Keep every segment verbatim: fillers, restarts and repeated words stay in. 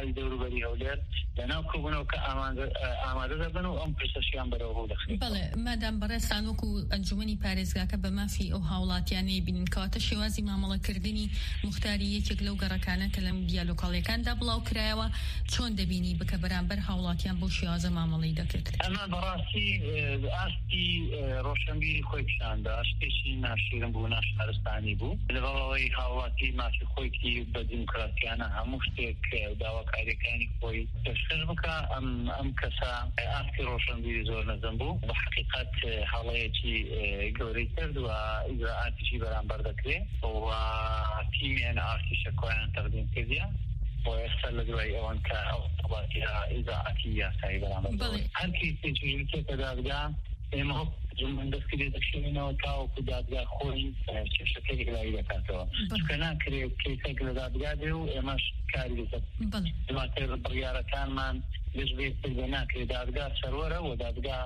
ئاوی دەوروبەری هەولێر لەناو کۆبوونەوە کە ئامادە دەبن و ئەم پرسەشیان بەرەوە دەخرێت. بەڵێ مادام بەڕێستان وەکو ئەنجومەنی پارێزگاکە بە مافی ئەو هاوڵاتیانەی بینن کەواتە شێوازی مامەڵەکردنی موختاری یەکێک لەو گەڕەکانە کە لە میدیا لۆکاڵیەکاندا بڵاو کرایەوە چۆن دەبینی بکە بەرامبەر هاوڵاتیان بۆ شێوازە مامەڵەی دەکرد؟ ئەمە بەڕاستی ئاستی ڕۆشنبیری خۆی پیشاندا، شتێکی ناشیرن بوو، ناشارستانی بوو لەبەرەوەی هاوڵاتی مافی خۆیکی بە دیموکراسیانە هەموو شتێک داواکاریەکانی خۆی پێشکەش بکە. ئەم ئەم کەسە ئاستی ڕۆشنبیری زۆر نەزم بوو، بە حقیقەت هەڵەیەکی گەورەی کرد و ئیجراعاتیشی بەرامبەر دەکرێت و تیمیان ئاستیشە کۆیان تەقدیم کردیە و ئێستا لە دوای ئەوەن کە ئەو وڵاتی ئیجراعاتی یاسایی بەرامبەر هەر کەیسێکی کێتە دادگا ئێمە من دەستکرێت دەکشێنەوە تاوەکو دادگا خۆی کێشەکەی گلایی دەکاتەوە، چکە ناکرێت کێسێک لە دادگا دێ و ئێمەش کاری دەکات دواتر بڕیارەکانمان دەستبێت پێ ناکرێت دادگا سەرۆرە و دادگا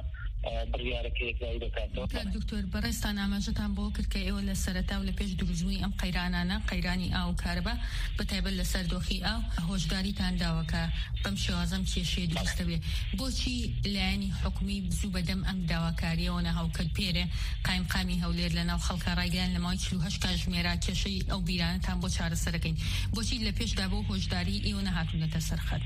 بڕیارەکەی دەکاتەوە. دکتۆر بەڕێستان ئاماژەتان بۆ کرد کە ئێوە لە سەرەتا و لە پێش دروستبوونی ئەم قەیرانانە قەیرانی ئاو کارەبا بەتایبەت لەسەر دۆخی ئاو هۆشداریتان داوە کە بەم شێوازەم کێشەیە دروستە بێ. بۆچی لایەنی حکومی بزوو بەدەم ئەم داواکاریەوە نەهاوکرد پێرێ قایمقامی هەولێر لەناو خەڵکە ڕایگەیان لە ماوەی چل و هەشت کاتژمێرە کێشەی ئەو بیرانەتان بۆ چارەسەرەکەین؟ بۆچی لە پێشدا بۆ هۆشداری ئێوە نەهاتوونەتە سەرخەت؟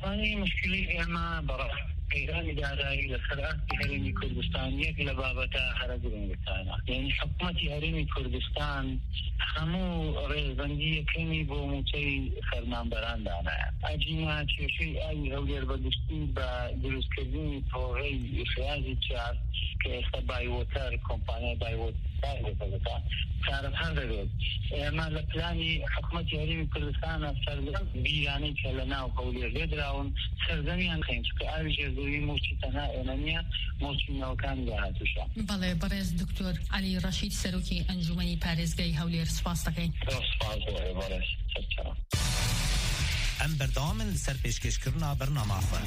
مشکلی ئێمە بەڕاست قەیرانی دارایی لەسەر ئاستی هەرێمی کوردستان یەک لە بابەتە هەرە گرنگتانە، یعنی حکوومەتی هەرێمی کوردستان هەموو ڕێزبەندیەکەمی بۆ موچەی فەرمانبەران دانایە. ئەجینا کێشەی ئاوی هەولێر بەگشتی بە دروستکردنی پرۆژەی ئیفرازی چار کە ئێستا بایوۆتەر کۆمپانیای بایوۆتەر دەکەوێتە کارەبار دەبێت. ئێمە لە پلانی حکوومەتی هەرێمی کوردستانە سەردەم بیرانەی کە لە ناو هەولێر لێدراون سەردەمیان خەین، چکە ئاوی ژێردەوی موچی تەنها ئێمە نییە، موچی ناوەکانی داهاتووشە. بەڵێ بەڕێز دکتۆر عەلی ڕەشید سەرۆکی ئەنجومەنی پارێزگای هەولێر سپاس دەکەین. سپاس بۆ بەڕێز. ئەم بەردەوامن لەسەر پێشکەشکردنا بەرنامە خۆ.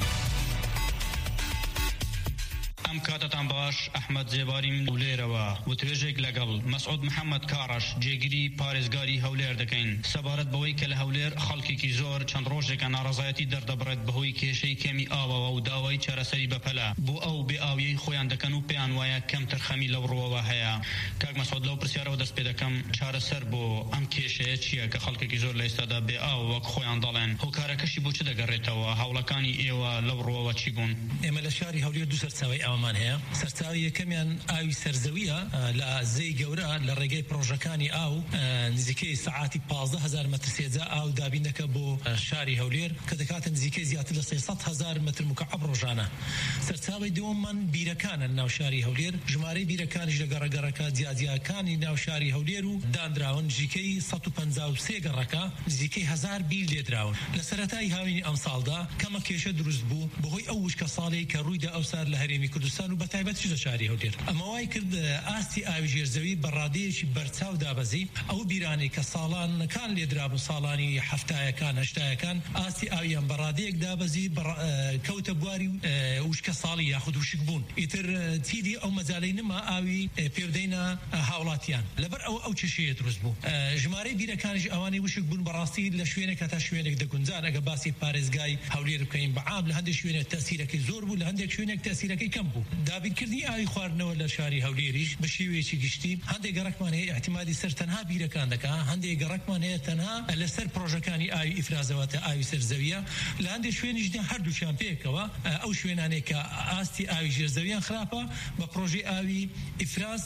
ئەم کاتتان باش ئەحمەد جێباریم لێرەوە و توێژێک لەگەڵ مەسعود محەممەد کاڕەش جێگیری پارێزگاری هەولێر دەکەین سەبارەت بەوەی کە لە هەولێر خەڵکێکی زۆر چەند ڕۆژێکە ناڕەزایەتی دەردەبڕێت بەهۆی کێشەی کەمی ئاوەوە و داوای چارەسەری بەپەلە بۆ ئەو بێ ئاویەی خۆیان دەکەن و پێیان وایە کەمتر خەمی لەو ڕۆوە هەیە. کاک مەسعود لەو پرسیارەوە دەست پێ دەکەم چارەسەر بۆ ئەم کێشەیە چییە کە خەڵکێکی زۆر لە ئێستادا بێ ئاو وەک خۆیان دەڵێن؟ هۆکارەکەشی بۆ چ دەگەڕێتەوە؟ هاوڵەکانی ئێوە لەو ڕۆوە چی بوون؟ ئێمە لە شاری هەولێر دوو سەرچاوەی ئاومان هەیە. سەرچاوی یەکەمیان ئاوی سەرزەویە لە زەی گەورە لە ڕێگەی پرۆژەکانی ئاو نزیکەی سەعاتی پانزدە هەزار مەتر سێجا ئاو دابین دەکە بۆ شاری هەولێر کە دەکاتە نزیکەی زیاتر لە سێسەد هەزار مەتر مکعب ڕۆژانە. سەرچاوی دووەممان بیرەکانە ناو شاری هەولێر، ژمارەی بیرەکانیش لە گەڕەگەڕەکە جیاجیاکانی ناو شاری هەولێر و دانراون نزیکەی سەد و پەنجا و سێ گەڕەکە نزیکەی هەزار بیر لێدراون. لە سەرەتای هاوینی ئەم ساڵدا کەمە کێشە دروست بوو بەهۆی ئەو وشکە ساڵی کە ڕوویدا ئەوسار لە هەرێمی کوردستان و بەتایبەت لە شاری هەولێر. ئەمە وای کرد ئاستی ئاوی ژێرزەوی بە ڕادەیەکی بەرچاو دابەزی. ئەو بیرانی کە ساڵانەکان لێدرابوو ساڵانی هەفتایەکان هەشتایەکان ئاستی ئاویان بە ڕادەیەک دابەزی کەوتە بواری وشکە ساڵی یاخود وشک بوون. ئیتر چیدی ئەو مەجالەی نما ئاوی پێودەینە هاوڵاتیان لەبەر ئەو ئەو چێشەیە دروست بوو. ژمارەی بیرەکانیش ئەوانەی وشک بوون بەڕاستی لە شوێنێک تا شوێنێک دەگونجان. ئەگە باسی پارێزگای هەولێر بکەین بەعام لە هەندێک شوێنێک تەسیرەکەی زۆر بوو، لە هەندێک شوێنێک تەسیرەکەی کەم بوو. دابینکردنی ئاوی خواردنەوە لە شاری هەولێریش بە شێوەیەکی گشتی هەندێک گەڕەکمان هەیە احتیمالی سەر تەنها بیرەکان دەکا، هەندێک گەڕەکمان هەیە تەنها لەسەر پرۆژەکانی ئاوی ئیفرازەوەتە ئاوی سەرزەویە. لە هەندێک شوێنیشدا هەردووچیان پێکەوە ئەو شوێنانێک کە ئاستی ئاوی ژێرزەویان خراپە بە پرۆژەی ئاوی ئیفراز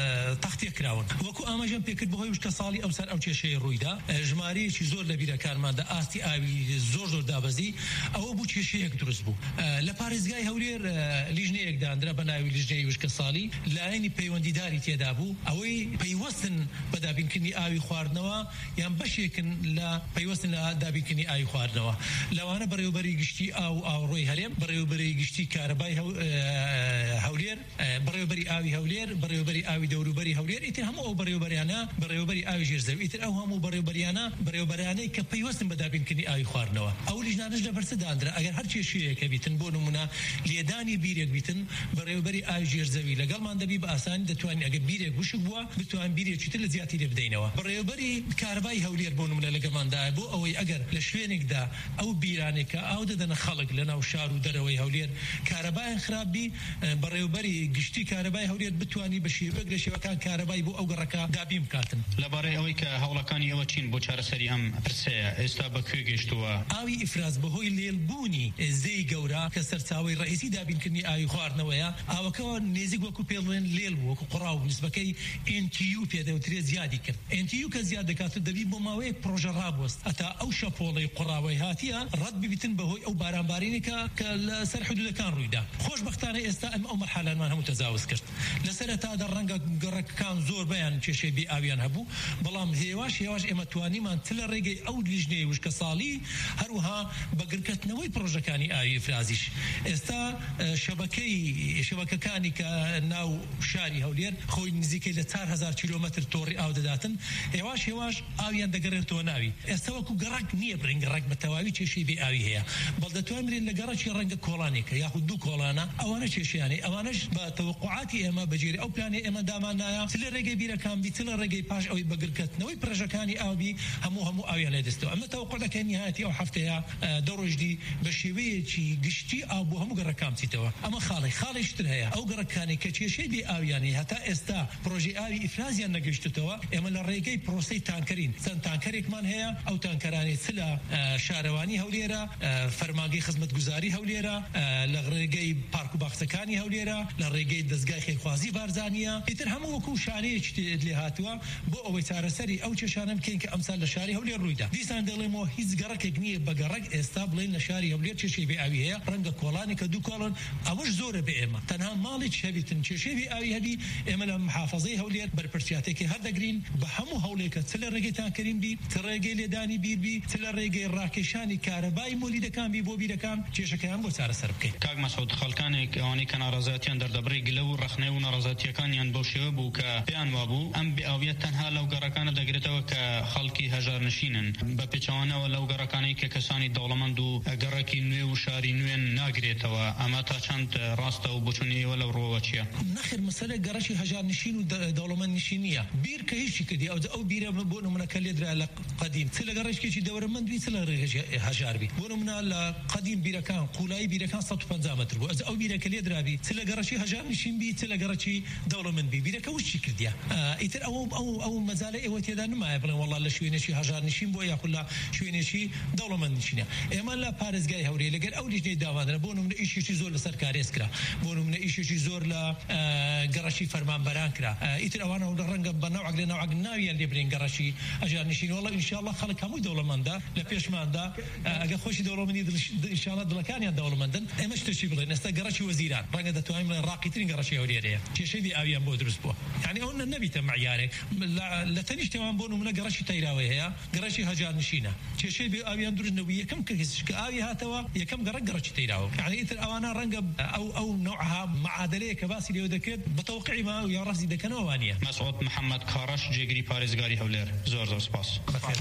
تەختێ کراون. وەکو ئاماژەم پێکرد بەهۆی وشکە ساڵی ئەوسەر ئەو کێشەیە ڕوویدا ژمارەیەکی زۆر لە بیرەکانماندا ئاستی ئاوی زۆر زۆر دابەزی. ئەوە بوو کێشەیەک دروست بوو. لە پارێزگای هەولێر لیژنەیەک دانرا بە ناوی لیژنەی وشکە ساڵی لایەنی پەیوەندیداری تێدا بوو ئەوەی پەیوەستن بە دابینکردنی ئاوی خواردنەوە یان بەشێکن لە پەیوەستن لە دابینکردنی ئاوی خواردنەوە. لەوانە بەڕێوەبەری گشتی ئاو ئاوڕۆی هەرێم، بەڕێوەبەری گشتی کارەبای هەولێر، بەڕێوەبەری ئاوی هەولێر، بەڕێوەبەری ئاوی دەوروبەری هەولێر، ئیتر هەموو ئەو بەڕێوەبەریانە بەڕێوەبەری ئاوی ژێرزەوی، ئیتر ئەو هەموو بەڕێوەبەریانە بەڕێوەبەرانەی کە پەیوەستن بە دابینکردنی ئاوی خواردنەوە. ئەو لیژنانەش لەبەرچە دانرا ئەگەر هەر کێشەیەکە بیتن بۆ نمونە لێدانی بیرێک بیتن دەکەن بەڕێوەبەری ئاوی ژێرزەوی لەگەڵمان دەبی بە ئاسانی دەتوانین ئەگە بیرێک وشک بووە بتوان بیرێکی تر لە زیاتی لێ بدەینەوە بەڕێوەبەری کارەبای هەولێر بۆ نمونە لەگەڵماندایە بۆ ئەوەی ئەگەر لە شوێنێکدا ئەو بیرانێکە ئاو دەدەنە خەڵک لە ناو شار و دەرەوەی هەولێر کارەبایان خراپبی بەڕێوەبەری گشتی کارەبای هەولێر بتوانی بە شێوەیەک لە شێوەکان کارەبای بۆ ئەو گەڕەکە دابین بکاتن لەبارەی ئەوەی کە هەوڵەکانی ئەوە چین بۆ چارەسەری ئەم پرسەیە ئێستا بەکوێ گەیشتووە ئاوی ئیفراز بەهۆی لێلبوونی زەی گەورە کە سەرچاوەی ڕئیسی دابینکردنی ئاوی خواردنەوەیە ئاوەکەەوە نێزیک وەکو پێڵێن لێل بوو وەکو قوڕاو نسبەکەی ئێن تی یو پێدەوترێت زیادی کرد ئێن تی یو کە زیاد دەکات دەبی بۆ ماوەیەک پرۆژە ڕابوەست ئەتا ئەو شەپۆڵەی قوڕاوەی هاتیە ڕەت ببیتن بەهۆی ئەو بارانبارینێکە کە لەسەر حدودەکان ڕوویدا خۆشبەختانە ئێستا ئەم ئەو مەرحەلەمان هەموو تەجاوز کرد لەسەرەتادا ڕەنگە گەڕەکەکان زۆر بەیان کێشەی بێ ئاویان هەبوو بەڵام هێواش هێواش ئێمە توانیمان تل لە ڕێگەی ئەو لیژنەی وشکە ساڵی هەروها بەگرکردنەوەی پرۆژەکانی ئاوی ئیفرازیش ئێستا شەبەکەی شەبەکەکانی کە ناو شاری هەولێر خۆی نزیکەی لە چوار هەزار کیلۆمەتر تۆڕی ئاو دەداتن هێواش هێواش ئاویان دەگەڕێتەوە ناوی ئێستا وەکو گەڕک نییە برنگ ڕێک بە تەواوی کێشەی بێ ئاوی هەیە بەڵ دەتوانین لە گەڕەکی ڕەنگە کۆڵانێکە یاخود دوو کۆڵانە ئەوانە کێشیانەی ئەوانەش بە تەوقعاتی ئێمە بەجێری ئەو پلانی ئێمە دامانایە چ لە ڕێگەی بیرەکان بی چ لە ڕێگەی پاش ئەوەی بەگرکردنەوەی پرۆژەکانی ئاوبی هەموو هەموو ئاویان لێ دەستەوە ئەمە تەوقع دەکەین نهایەتی ئەو هەفتەیە دە ڕۆژدی بە شێوەیەکی گشتی ئاو بۆ هەموو گەڕەکان بچیتەوە ئەمە خاڵی خاڵیشتر هەیە ئەو گەڕەکانی کە کێشەی بێ ئاویانی هەتا ئێستا پرۆژەی ئاوی ئیفرازیان نەگەیشتەوە ئێمە لە ڕێگەی پرۆسەی تانکەرین چەند تانکەرێکمان هەیە ئەو تانکەرانی چ لە شارەوانی هەولێرە فەرمانگەی خزمەتگوزاری هەولێرە لە ڕێگەی پارک و باخچەکانی هەولێرە لە ڕێگەی دەستگای خێرخوازی بارزانیە ئیتر هەموو وەکو شانەیەکی لێ هاتووە بۆ ئەوەی چارەسەری ئەو کێشانە بکەین کە ئەمسال لە شاری هەولێر ڕوویدا دیسان دەڵێمەوە هیچ گەڕەکێک نییە بە گەڕەک ئێستا بڵێن لە شاری هەولێر کێشەی بێ ئاوی هەیە ڕەنگە کۆڵانێکە دوو کۆڵن ئەوەش زۆرە بە ئێمە تەنها ماڵی هەبیتن کێشەی بێ ئاوی هەبی ئێمە لە محافەزەی هەولێر بەرپرسیاتێکی هەردەگرین بە هەموو هەوڵێکە چ لە ڕێگەی تانکەرین بی چ ڕێگەی لێدانی بیربی چ لە ڕێگەی ڕاکێشانی کارەبای مۆلیدەکان بی بۆ بیرەکان کێشەکەیان بۆ چارەسەر بکەین کاک مەسعود خەڵکانێک ئەوانەی کە ناڕەزایەتیان دەردەبڕی گلە و ڕەخنەی و ناڕەزایەتیەکانیان بەو شێوە بوو کە پێیان وابوو ئەم بێئاویەت تەنها لەو گەڕەکانە دەگرێتەوە کە خەڵکی هەژار نشینن بە پێچەوانەوە لەو گەڕەکانەی کە کەسانی دەوڵەمەند و گەڕەکی نوێ و شاری نوێن ناگرێتەوە ئەمە تا چەند ڕاستە و بچوونیەوە لەو ڕۆوە چییە نەخێر مەسەلە گەڕەکی هەژار نشین و دەوڵەمەند نشینیە بیر کە هیچی کردی ئەو ئەو بیرە بۆ نمونەکە لێدرا لە قەدیم چ لە گەڕێکێکی دەوڵەمەند بی چ لە ڕێگەی هەژار بی بۆ نمونە لە قەدیم بیرەکان قوڵایی بیرەکان سەد و پەنجا مەتر بوو ئەو بیرەکە لێدرابی چ لە گەڕەکی هەژار نشین بی چ لە گەڕەکی دەوڵەمەند بی بیرەکە وشی کردیا ئیتر ئەو ئەو ئەو مەزالە ئێوە تێدا نمایە بڵێن وەڵا لە شوێنێکی هەژار نشین بۆ یاخود لە شوێنێکی دەوڵەمەند نشینە ئێمە لە پارێزگای هەولێر لەگەر ئەو لیژنەی داوادرە بۆ نمونە ئیشێکی زۆر لەسەر کارێز کرا بۆ نمونە ئیشێکی زۆر لە گەڕەشی فەرمانبەران کرا ئیتر ئەوانە ڕەنگە بە نەوعک لە نەوعک ناویان لێ برێن گەڕەشی هەژار نشین وەڵا ئینشاءالله خەڵک هەمووی دەوڵەمەندە لە پێشماندا ئەگە خۆشی دەوڵەمەندی ئینشاءالله دڵەکانیان دەوڵەمەندن ئێمە شتێکی بڵێن ئێستا گەڕەشی وەزیران ڕەنگە دەتوانین بڵێن ڕاقیترین گەڕەشی هەولێرەیە کێشەی بێ ئاویان بۆ دروست بووە یعنی ئەو نەبیتە معیارێک لە تەنیشتێوان بۆ نمونە گەڕەشی تەیراوی هەیە گەڕەشی هەژار نشینە کێشەی بێ ئاویان دروست نەبوو یەکەم کە ئاوی هاتەوە یەکەم گەڕەک گەڕەکی تەیراوە یعنی ئیتر ئەوانە ڕەنگە ئەو ئەو نوعها معادلەیە کە باسی لێو دەکرێت بە تەوقیعی ما یا ڕاستی دەکەنەوە وانییە مەسعود محەممەد کاڕەش جێگری پارێزگاری هەولێر زۆر زۆر سپاس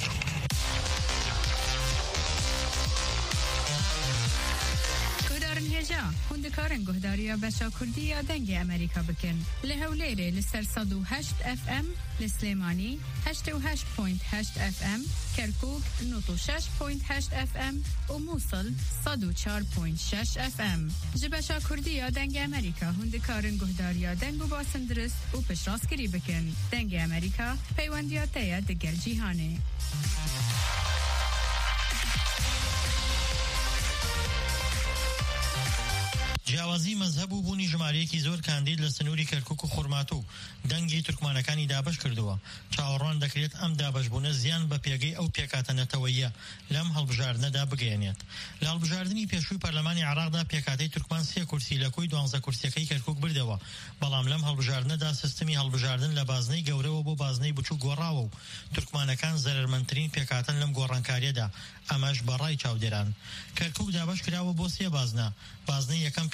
هێژا هوندەکارن گۆهداریە بەشا کوردی یا دەنگی ئەمریکا بکەن لە هەولێرێ لەسەر سەد و هەشت ئەف ئەم لە سلێمانی هەشتە و هەشت پۆینت هەشت ئەف ئەم کەرکووک نۆت و شەش پۆینت هەشت ئەف ئەم و مووسڵ سەد و چوار پۆینت شەش ئەف ئەم ji بەشا کوردی یا دەنگی ئەمریکا هوندەکارن گۆهداریە دەنگ و باسن درست و پشتڕاستکردی بکەن دەنگی ئەمریکا پەیوەندیاتەیە دەگەل جیهانێ جیاوازی مەزهەب و بوونی ژمارەیەکی زۆر کاندید لە سنووری کەرکووک و خورماتوو دەنگی تورکمانەکانی دابش کردووە چاوەڕوان دەکرێت ئەم دابشبوونە زیان بە پێگەی ئەو پێکاتە نەتەوەییە لەم هەڵبژاردنەدا بگەێنێت لە هەڵبژاردننی پێشووی پەرلەمانی عێراقدا پێکاتەی تورکمان سێ کورسی لە کۆی دوانزە کورسیەکەی کەرکووک بردەوە بەڵام لەم هەڵبژاردنەدا سیستمی هەڵبژاردن لە بازنەی گەورەوە بۆ بازنەی بچوو گۆڕاوە و تورکمانەکان زەرمەندترین پێکاتن لەم گۆڕانکاریەدا ئەمەش بەڕای چاودێران کەرکووک دابش کراوە بۆ سێ بازنە بازنەی یەکەم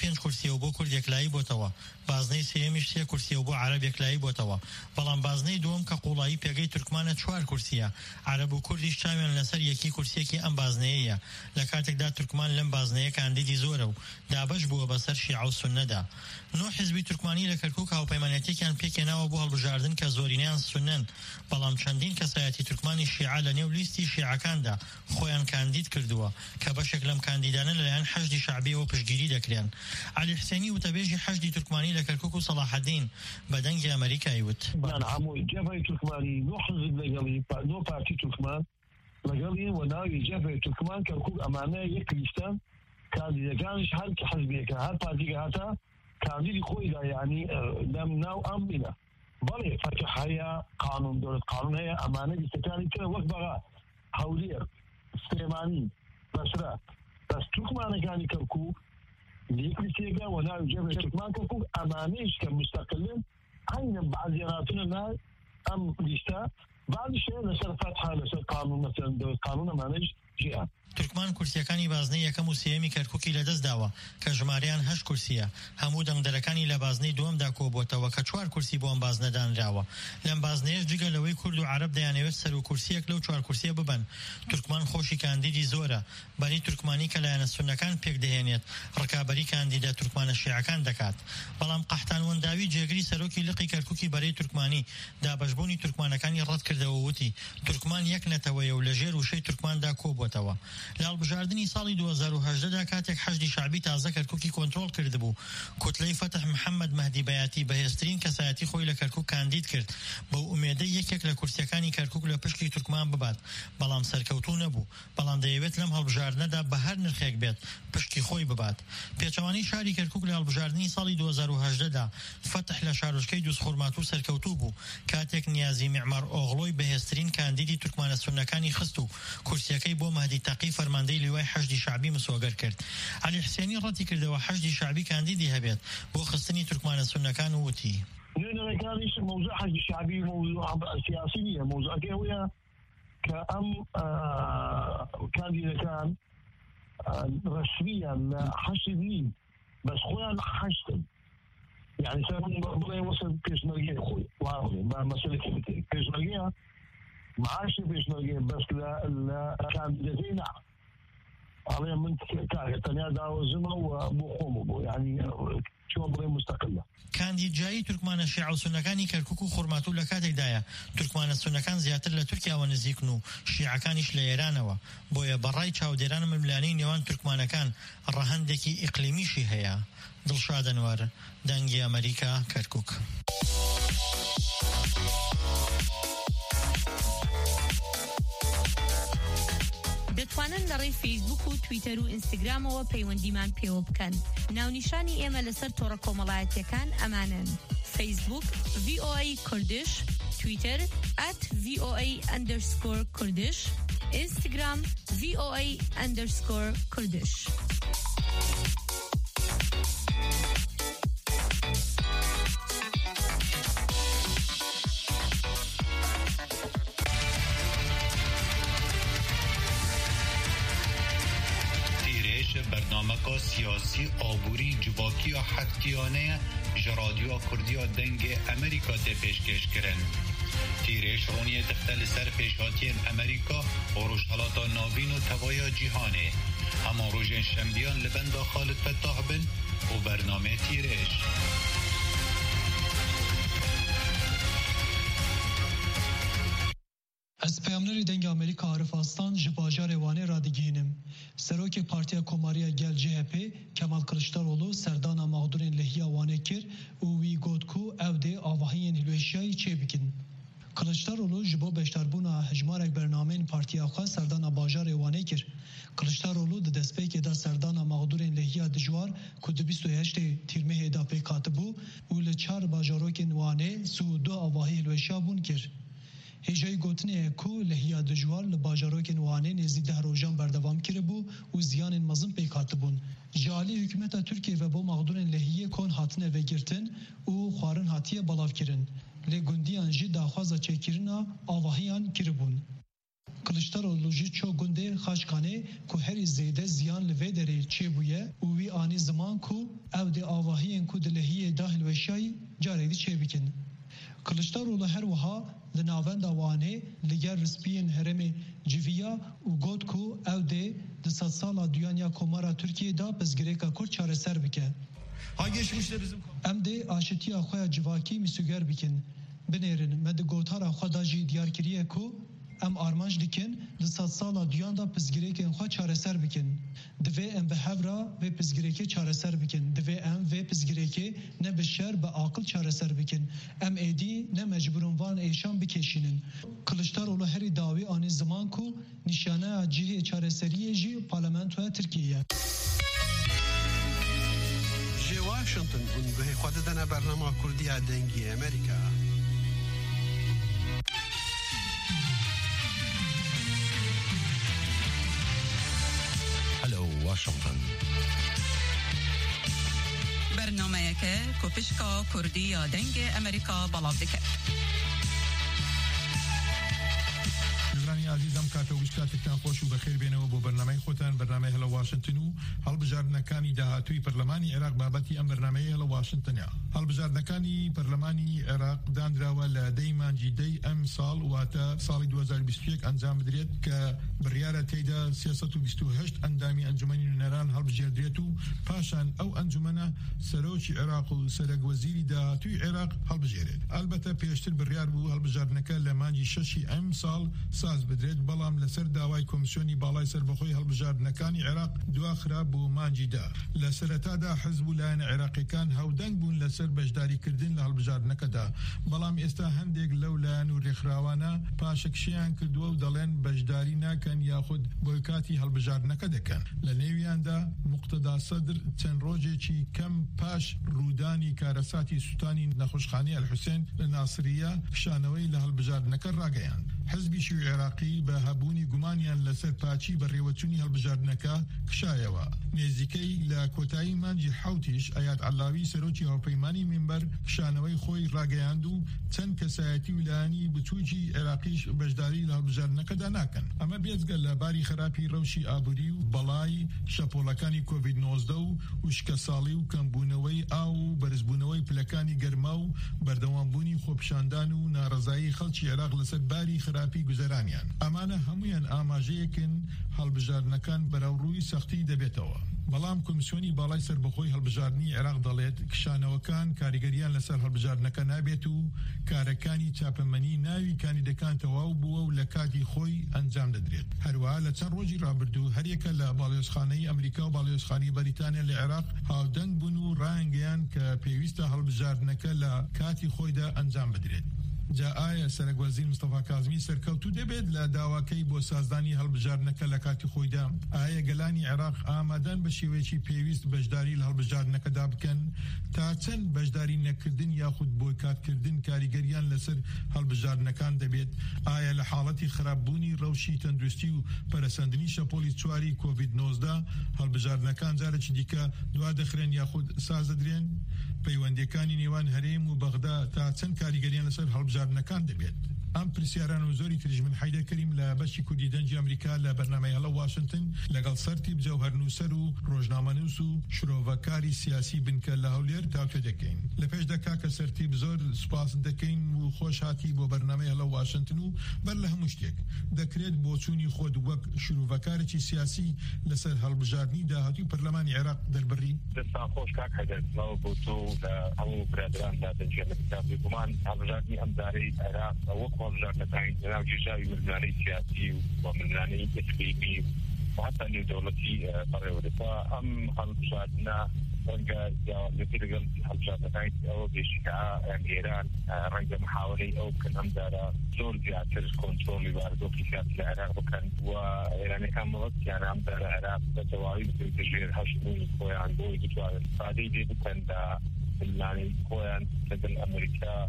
پێنج کورسیەوە بۆ کورد یەکلایی بۆتەوە بازنەی سێمیش سێ کورسیەوە بۆ عەرەب یەکلایی بۆتەوە بەڵام بازنەی دووەم کە قوڵایی پێگەی تورکمانە چوار کورسیە عەرەب و کوردیش چاویان لەسەر یەکی کورسیەکی ئەم بازنەیەیە لە کاتێکدا تورکمان لەم بازنەیە کاندیدی زۆرە و دابەش بووە بەسەر شیعە و سوننەدا نۆ حیزبی تورکمانی لە کەرکووک هاوپەیمانەتێکیان پێکێناوە بۆ هەڵبژاردن کە زۆرینەیان سوننن بەڵام چەندین کەسایەتی تورکمانی شیعە لە نێو لیستی شیعەکاندا خۆیان کاندید کردووە کە بەشێک لەم کاندیدانە لەلایەن حەشدی شەعبیەوە پشتگیری دەکرێن عەلی حسێنی وتەبێژی حەشدی تورکمانی لە کەرکووک و سەلاحەدین بە دەنگی ئەمریکای وت هەمووی جەبهەی تورکمانی نۆ حزب لەگەڵی نۆ پارتی تورکمان لەگەڵی و ناوی جەبهەی تورکمان کەرکووک ئەمانە یەک لیستە کاندیدەکانش هەر کە حزبێکە هەر پارتیکە هاتە کاندیدی خۆیدا یعنی لەم ناو ئەم بینە بەڵێ فتح هەیە قانون دەوڵەت قانون هەیە ئەمانە لیستەکانی ترە وەک بەغا هەولێر سلێمانی بەسرە بەس تورکمانەکانی کەرکووک لێک لیستێکە و ناوی جەبهەی تورکمان کەرکووک ئەمانەیش کە مستەقلن عینەن بەعزیێناتونە ناو ئەم لیستە بعضیشە لەسەر فتحە لەسەر قانون مەسەڵەن دەوڵەت قانون ئەمانەیش ژیان تورکمان کورسیەکانی بازنەی یەکەم و سێمی کەرکووکی لەدەست داوە کە ژمارەیان هەشت کورسیە هەموو دەنگدەرەکانی لە بازنەی دووەمدا کۆبووەتەوە کە چوار کورسی بۆ ئەم بازنەدانراوە لەم بازنەیەش جگە لەوەی کورد و عەرەب دەیانەوێت سەر و کورسیەک لەو چوار کورسیە ببەن تورکمان خۆشی کاندیدی زۆرە بەری تورکمانی کە لایەنە سوننەکان پێک دەهێنێت ڕکابەری کاندیدە تورکمانە شیعەکان دەکات بەڵام قەحتان وەنداوی جێگری سەرۆکی لقی کەرکووکی بەرەی تورکمانی دابەشبوونی تورکمانەکانی ڕەت کردەوە وتی تورکمان یەک نەتەوەیە و لەژێر وشەی تورکماندا کۆبووەتەوە لە هەڵبژاردننی ساڵی دوو هەزار و هەژدەدا کاتێک حەشدی شەعبی تازە کەرکووکی کۆنتڕۆڵ کردبوو کوتلەی فتح محەممەد مەهدی بەیاتی بەهێزترین کەسایەتی خۆی لە کەرکووک کاندید کرد بەو ئومێدەی یەکێک لە کورسیەکانی کەرکووک لە پشکی تورکمان ببات بەڵام سەرکەوتوو نەبوو بەڵام دەیەوێت لەم هەڵبژاردنەدا بە هەر نرخێک بێت پشکی خۆی ببات پێچەوانەی شاری کەرکووک لە هەڵبژاردننی ساڵی دوو هەزار و هەژدەدا فتح لە شارۆچکەی دووسخورمات و سەرکەوتوو بوو کاتێک نیازی میعمار ئۆغڵۆی بەهێزترین کاندیدی تورکمانە سوننەکانی خست و کورسیەکەی بۆ مەهدی تەقی فەرماندەی لیوای حەشدی شەعبی مسۆگەر کرد عەلی حسێنی ڕەتی کردەوە حەشدی شەعبی کاندیدی هەبێت بۆ خستنی تورکمانە سوننەکان و وتی نوێنەرەکانیش مەوزوع حەشدی شەعبی مەوزوع سیاسی نییە مەوزوعەکەی ئەوەیە کە ئەم کاندیدەکان ڕەسمیان لە حەشد نین بەس خۆیان حەشدن يعني سبب بغي وصل بيشمرجيه خوي واو ما مسألة كذا بيشمرجيه معاش بيشمرجيه بس لا لا كان جزينا عليه من كاغ تنيا داو زما وبخومو يعني شو بغي مستقلة کاندید جایی تورکمانە شیعە و سوننەکانی کەرکووک و خورمات و لە کاتێکدایە تورکمانە سوننەکان زیاتر لە تورکیاوە نزیکن و شیعەکانیش لە ئێرانەوە بۆیە بەڕای چاودێران مەملانەی نێوان تورکمانەکان ڕەهەندێکی ئیقلیمیشی هەیە دڵشاد ئەنوار دەنگی ئەمریکا کەرکووک دەتوانن لەڕێی فیسبوک و تویتەر و ئینستاگرامەوە پەیوەندیمان پێوە بکەن ناونیشانی ئێمە لەسەر تۆڕە کۆمەڵایەتیەکان ئەمانن فیسبوک ڤی ئۆ ئەی کوردش تویتەر ئەت ڤی ئۆ ئەی ئەندەرسکۆر کوردش ئینستاگرام ڤی ئۆ ئەی ئەندەرسکۆر کوردش برنامه سیاسی آبوری جواکی و حدکیانه جرادیو کردیا دنگ امریکا ته پیشکش کرن تیرش رونی دختل سر پیشاتین امریکا و روشحالاتا ناوین و توایا جیهانه اما روژن شنبیان لبند خالد فتاح بن و برنامه تیرش از پیامنری دنگ امریکا عارف آستان جباجار وانه را دیگینم. سروک پارتیا کماریا گل جی ه پی کمال کلشتاروğlu سردانا مغدورین لحیا وانه کر و وی گوت کو او ده آواهین هلوشیایی چه بکن. کلشتاروğlu جبو بشتربونا هجمارک برنامین پارتیا خواه سردانا باجار وانه کر. کلشتاروğlu ده دسپیک دا سردانا مغدورین لحیا دجوار کد بیست و هشت تیرمه دا پی کاتبو و لچار باجاروکین وانه سو دو آواهی هلوشیا بون کر. هجای گوتنه کو لحیا دجوار لباجاروکن وانه نزدی ده روزان بردوام کرده بو و زیان مزم پیکات بون. جالی حکومت ترکیه و با مغدورن لحیه کن هاتنه و گرتن و خوارن هاتیه بلاف کرن. لگندیان جی داخوازا چکرنا آواهیان کرده بون. کلشتارولو جی چو گنده خاشکانه کو هری زیده زیان لویدری چی بویه و وی آنی زمان کو او دی آواهی کو دلهی داخل وشای جاری دی چی بکن. کلشتارولو هر وها لناوند آوانه لگر رسپین هرم جویا و گود کو او دی دست سالا دیانیا کمارا ترکیه دا پزگریکا کور چاره سر بکن. ام دی آشتی آخوی جواکی میسوگر بکن. بنیرن مد گوتارا خدا جی دیار کریه کو ام آرمانج دیکن دست سالا دیان دا پزگریکن خوا چاره سر بکن. دوی ام به هورا و پزگریکی چاره سر بکن. دوی ام و پزگریکی نه به شر به عاقل چاره سر بکن. ام ایدی نه مجبورن وان ایشان بکشینن. کلشتارولو هری داوی آنی زمان کو نشانه جیه چاره سریه جی پارلمانتو ترکیه. جي واشنطن ونبهي خوددنا برنامج كردية دنجي أمريكا. هلو واشنطن. برنامج كوبشكا كردية دنجي أمريكا بلادك. نگرانی عزیزم کاتو وشکاتتان خوش و بخیر بینەوە بۆ بەرنامەی خۆتان بەرنامەی هەلە واشنتن و هەڵبژاردنەکانی داهاتووی پەرلەمانی عێراق بابەتی ئەم بەرنامەی هەلە واشنتنە. هەڵبژاردنەکانی پەرلەمانی عێراق دانراوە لە دەی مانجی دەی ئەم ساڵ واتە ساڵی دوو هەزار و بیست و یەک ئەنجام بدرێت کە بڕیارە تێیدا سێسەد و بیست و هەشت ئەندامی ئەنجومەنی نوێنەران هەڵبژێردرێت و پاشان ئەو ئەنجومەنە سەرۆکی عێراق و سەرۆکوەزیری داهاتووی عێراق هەڵبژێرێت. ئەلبەتە پێشتر بڕیار بوو هەڵبژاردنەکە لە مانجی شەشی ئەم ساڵ ساز بدرێت بەڵام لەسەر داوای کۆمیسیۆنی باڵای سەربەخۆی هەڵبژاردنەکانی عێراق دواخرا بۆ مانجیدا. لە سەرەتادا حزب و لایەنە عێراقیەکان هەودەنگ بوون لەسەر بەشداریکردن لە هەڵبژاردنەکەدا، بەڵام ئێستا هەندێک لەو لایەن و ڕێکخراوانە پاشەکشیان کردووە و دەڵێن بەشداری ناکەن یاخود بۆیکاتی هەڵبژاردنەکە دەکەن. لە نێویاندا موقتەدا سەدر چەند ڕۆژێکی کەم پاش ڕوودانی کارەساتی سوتانی نەخۆشخانەی ئەلحوسێن لە ناسریە پیشانەوەی لە هەڵبژاردنەکە ڕاگەیان. حزبی شیوعی عێراقی بە هەبوونی گومانیان لەسەر پاچی بەڕێوەچوونی هەڵبژاردنەکە کشایەوە. نێزیکەی لە کۆتایی مانجی حوتیش ئایات عەلاوی سەرۆکی هاوپەیمانی مینبەر کشانەوەی خۆی ڕاگەیاند و چەند کەسایەتی ویلایانی بچووکی عێراقیش بەشداری لە هەڵبژاردنەکەدا ناکەن. ئەمە بێجگە لە باری خراپی ڕەوشی ئابووری و بەڵای شەپۆڵەکانی کۆڤید نۆزدە و وشکەساڵی و کەمبوونەوەی ئاو و بەرزبوونەوەی پلەکانی گەرما و بەردەوامبوونی خۆپیشاندان و ناڕەزایی خەڵکی عێراق لەسەر باری خراپی گوزەرانیان. ئەمانە هەمویان ئاماژەیەکن هەڵبژاردنەکان بەراوڕووی سەختی دەبێتەوە. بەڵام کۆمیسیۆنی باڵای سەربەخۆی هەڵبژاردنی عێراق دەڵێت کشانەوەکان کاریگەریان لەسەر هەڵبژاردنەکە نابێت و کارەکانی چاپەمەنی ناوی کاندیدەکان تەواو بووە و لە کاتی خۆی ئەنجام دەدرێت. هەروەها لە چەند ڕۆژی ڕابردوو هەریەکە لە باڵیۆزخانەی ئەمریکا و باڵیۆزخانی بەریتانیا لە عێراق هاودەنگ بوون و ڕایانگەیان کە پێویستە هەڵبژاردنەکە لە کاتی خۆیدا ئەنجام بدرێت. جا ئایا سەرۆکوەزیر مستەفا کاظمی سەرکەوتوو دەبێت لە داواکەی بۆ سازدانی هەڵبژاردنەکە لە کاتی خۆیدا؟ ئایا گەلانی عێراق ئامادەن بە شێوەیەکی پێویست بەشداری لە هەڵبژاردنەکەدا بکەن تا چەند بەشداری نەکردن یاخود بۆیکاتکردن کاریگەریان لەسەر هەڵبژاردنەکان دەبێت؟ ئایا لە حاڵەتی خراپبوونی ڕەوشی تەندروستی و پەرەسەندنی شەپۆلی چواری کۆڤید نۆزدە هەڵبژاردنەکان جارێکی دیکە دوا دەخرێن یاخود ساز دەدرێن؟ پەیوەندیەکانی نێوان هەرێم و بەغدا تا چەند کاریگەریان لەسەر هەڵبژاردنەکان دەبێت؟ ئەم پرسیاران و زۆری تریش من حیدە کەریم لە بەشی کوردی دەنجی ئەمریکا لە بەرنامەی هەڵە واشنتن لەگەڵ سەرتیب جەوهەرنووسەر و ڕۆژنامەنووس و شرۆڤەکاری سیاسی بنکە لە هەولێر تاوتوێ دەکەین. لە پێش دەکا کە سەرتیب زۆر سوپاس دەکەین و خۆش هاتی بۆ بەرنامەی هەڵە واشنتن و بەر لە هەموو شتێک دەکرێت بۆچوونی خۆت وەک شرۆڤەکارێکی سیاسی لەسەر هەڵبژاردننی داهاتووی پەرلەمانی عێراق دەربڕی. دەستان خۆش کاک حەیدەرزڵاو بۆ تۆ لە هەموو برادراندا دەنجی ئەمریکا بێگومان هەڵبژاردننی ئەم دارەی عێراق وەک هەڵبژاردنەکانی جناب جێژاوی مردانەی سیاسی و مردانەی ئەسپێبی و حتا نێودەوڵەتی بەڕێوەدەکە ئەم هەڵبژاردنە ڕەنگە جیاوازێتی لەگەڵ هەڵبژاردنەکانی ئەوە بێشیکە ئێران ڕەنگە محاولەی ئەو بکەن ئەم دارە زۆر زیاتر کۆنترۆلی واردۆکی سیاسی لە عێراق بکەن و ئێرانیەکان مەوەستیانە ئەم دارە عێراق بە تەواوی بکەوێتە ژێر هەشتبوونی خۆیان بۆی بتوانن استفادەی لێ بکەن لە پلانەی خۆیان لەگەڵ ئەمریکا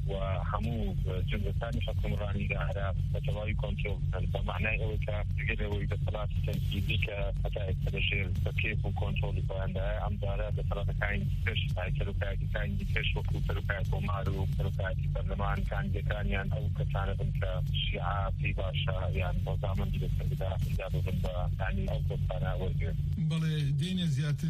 وهمو جزء ثاني حكمراني لعراق بتواي كنترول فمعناه هو كجدول الاتصالات التنفيذية كحتى التبشير كيف وكنترول فعندها عم دارا بصراحة كاين فيش هاي كلوكاي كاين فيش وكل كلوكاي ومارو كلوكاي برلمان كان جكانيان أو كتانة بنك الشيعة في باشا يعني نظاما جدا جابوا بنك يعني أو كتانة وجه. بله دين زياتر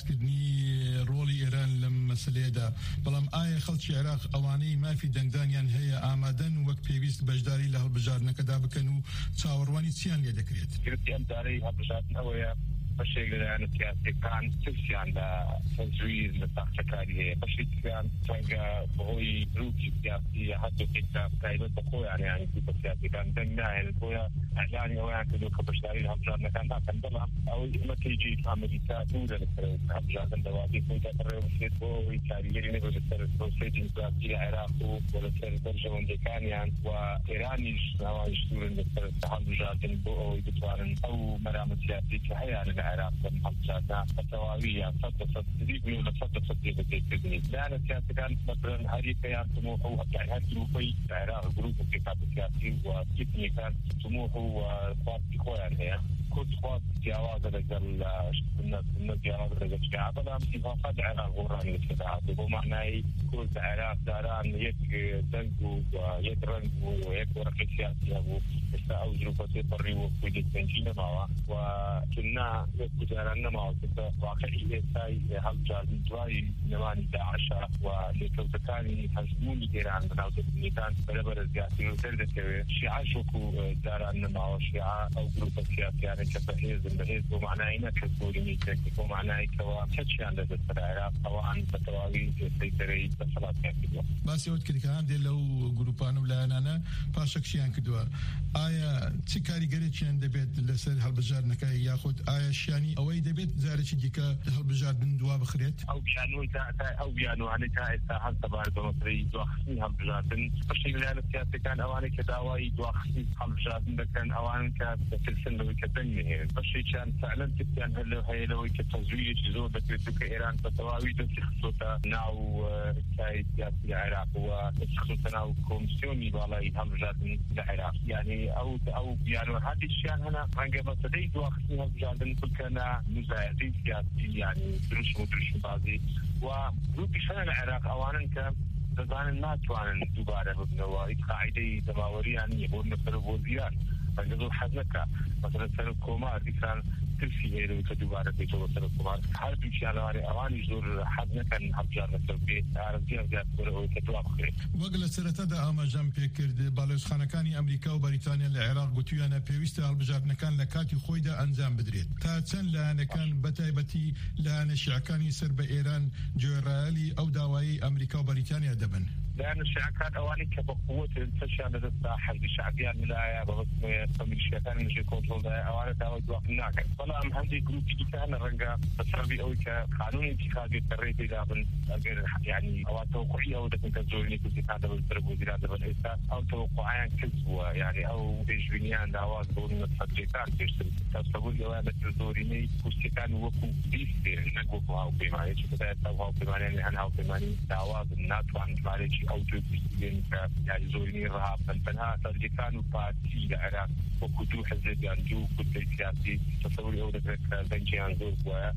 باسكتني رولي إيران لما سليدا بلام آية خلش العراق أواني ما في دندانيان هي آمادن وقت بيبيست بجداري له البجار نكدا بكنو تصاورواني تسيان ليدكريت. كرتي أم داري هالبجار نويا بشيء لأن سياسي كان تفسيان لتزويد لتحكي هي بشيء كان تانجا بهوي روكي سياسي حتى كتاب كايبة بقوي يعني يعني كتاب سياسي كان دنيا يعني بقوي إعلاني أو يعني كده كبشتاري الهبجار كان ده كان طبعا أو ما تيجي في أمريكا دولة لكره الهبجار كان دوادي كوي تقرر وسيد بوي كاريري نقول السر بروسيدين سياسي العراق ولا سر درجة وندكان يعني وإيراني نوع يشتغل السر الهبجار كان بوي بتوارن أو مرام سياسي كهيا العراق والمحافظات التواوية صدق صدق ولا صدق صدق بالتدريب لأن السياسة كانت مثلا هذه كيان طموحه يعني هذه جروبي العراق جروب في كتاب السياسي وكيفني كان طموحه وخاص بخوان هي كل خاص جواز رجال الناس الناس جواز رجال الشعب هذا انتفاضة العراق غوراني الشعب ومعناه كل العراق داران يك دنجو ويك رنجو ويك ورقة سياسية أو استأو جروبات بري وكل تنجينا معه وكنا يكترنا معه كده واقعي ساي هالجال دواي نماني داعش ولكوتكاني هزموني إيران بناو تبنيتان بربر السياسي وتردد كوي شيعة شوكو داران معه شيعة أو جروبات سياسية يعني كفهيز بهيز ومعناه إنك كسوري ميتك ومعناه كوا كتشان لدى العراق أو عن فتواوي سيطري بصلاة كده بس يود كده كان دي لو جروبان ولا أنا باشك شيان كدوا آية تكاري قريتشان دبيت لسر هالبجار نكاي ياخد آية شياني أو أي دبيت زارش ديكا هالبجار من دوا بخريت أو بيانو تا أو بيانو أنا تا تا حتى بعد مصري دواخني هالبجار بن بشي لأن السياسة كان أواني كداوي دواخني هالبجار بن كان أوان كتلسن لو كتنمي بشي كان فعلا كان هلو هي لو كتزويج جزء بكرتو كإيران فتواوي تخصوصا ناو كاي سياسة العراق وتخصوصا ناو كومسيوني بالي هالبجار بن العراق يعني أو أو يعني هذه الشيء هنا عندما تدي دواخلي هالبجار كل كان مزايدين سياسي يعني درش مدرش بعضي وروبي شان العراق أولا كان زمان الناس وعن دوباره بنوا قاعدة دماوري يعني يقول مثل وزير فجزء حزنك مثلا سر الكومار كان ترسي هيرو كدوباره بيتو سر الكومار هل بيشي على أواني زور حزنك كان هالبجار مثل بيت عربية زياد برو كتواب خير وقل سرتدا أما جنبي كرد بالوس خانكاني أمريكا وبريطانيا العراق قلتوا أنا بيوست هالبجار نكان لكاتي خويدا أنزام بدريت تاتسن لأن كان بتايبتي لأن شعكاني سرب إيران جورالي أو داوي أمريكا وبريطانيا دبن لأن الشعكات أواني كبقوة التشان للساحة الشعبية الملاية بغسم فميلشيتان نجي كنترول ده أواني داوي دوقناك فلا أم هندي جروبي دي كان رنجا بسربي أو كقانون انتخابي التريتي دابن يعني أو توقعي أو دكتور كزورني كنت هذا بالتربو دي هذا بالإستا أو توقعان كذبوا يعني أو بيجبنيان دعوات بقول نتفجيتان تشتري تصور يوانا تزوريني كوستيكان وكو بيستير نقوكو هاو بيماني شو كده يتاو هاو بيماني يعني هن هاو بيماني دعوات الناتو عن ماليشي أو تبستيرين يعني زوريني رهاب فنها ترجيكان وباتي العراق وكدو حزب ينجو كدو سياسي تصوري أو دكتور بنجيان زور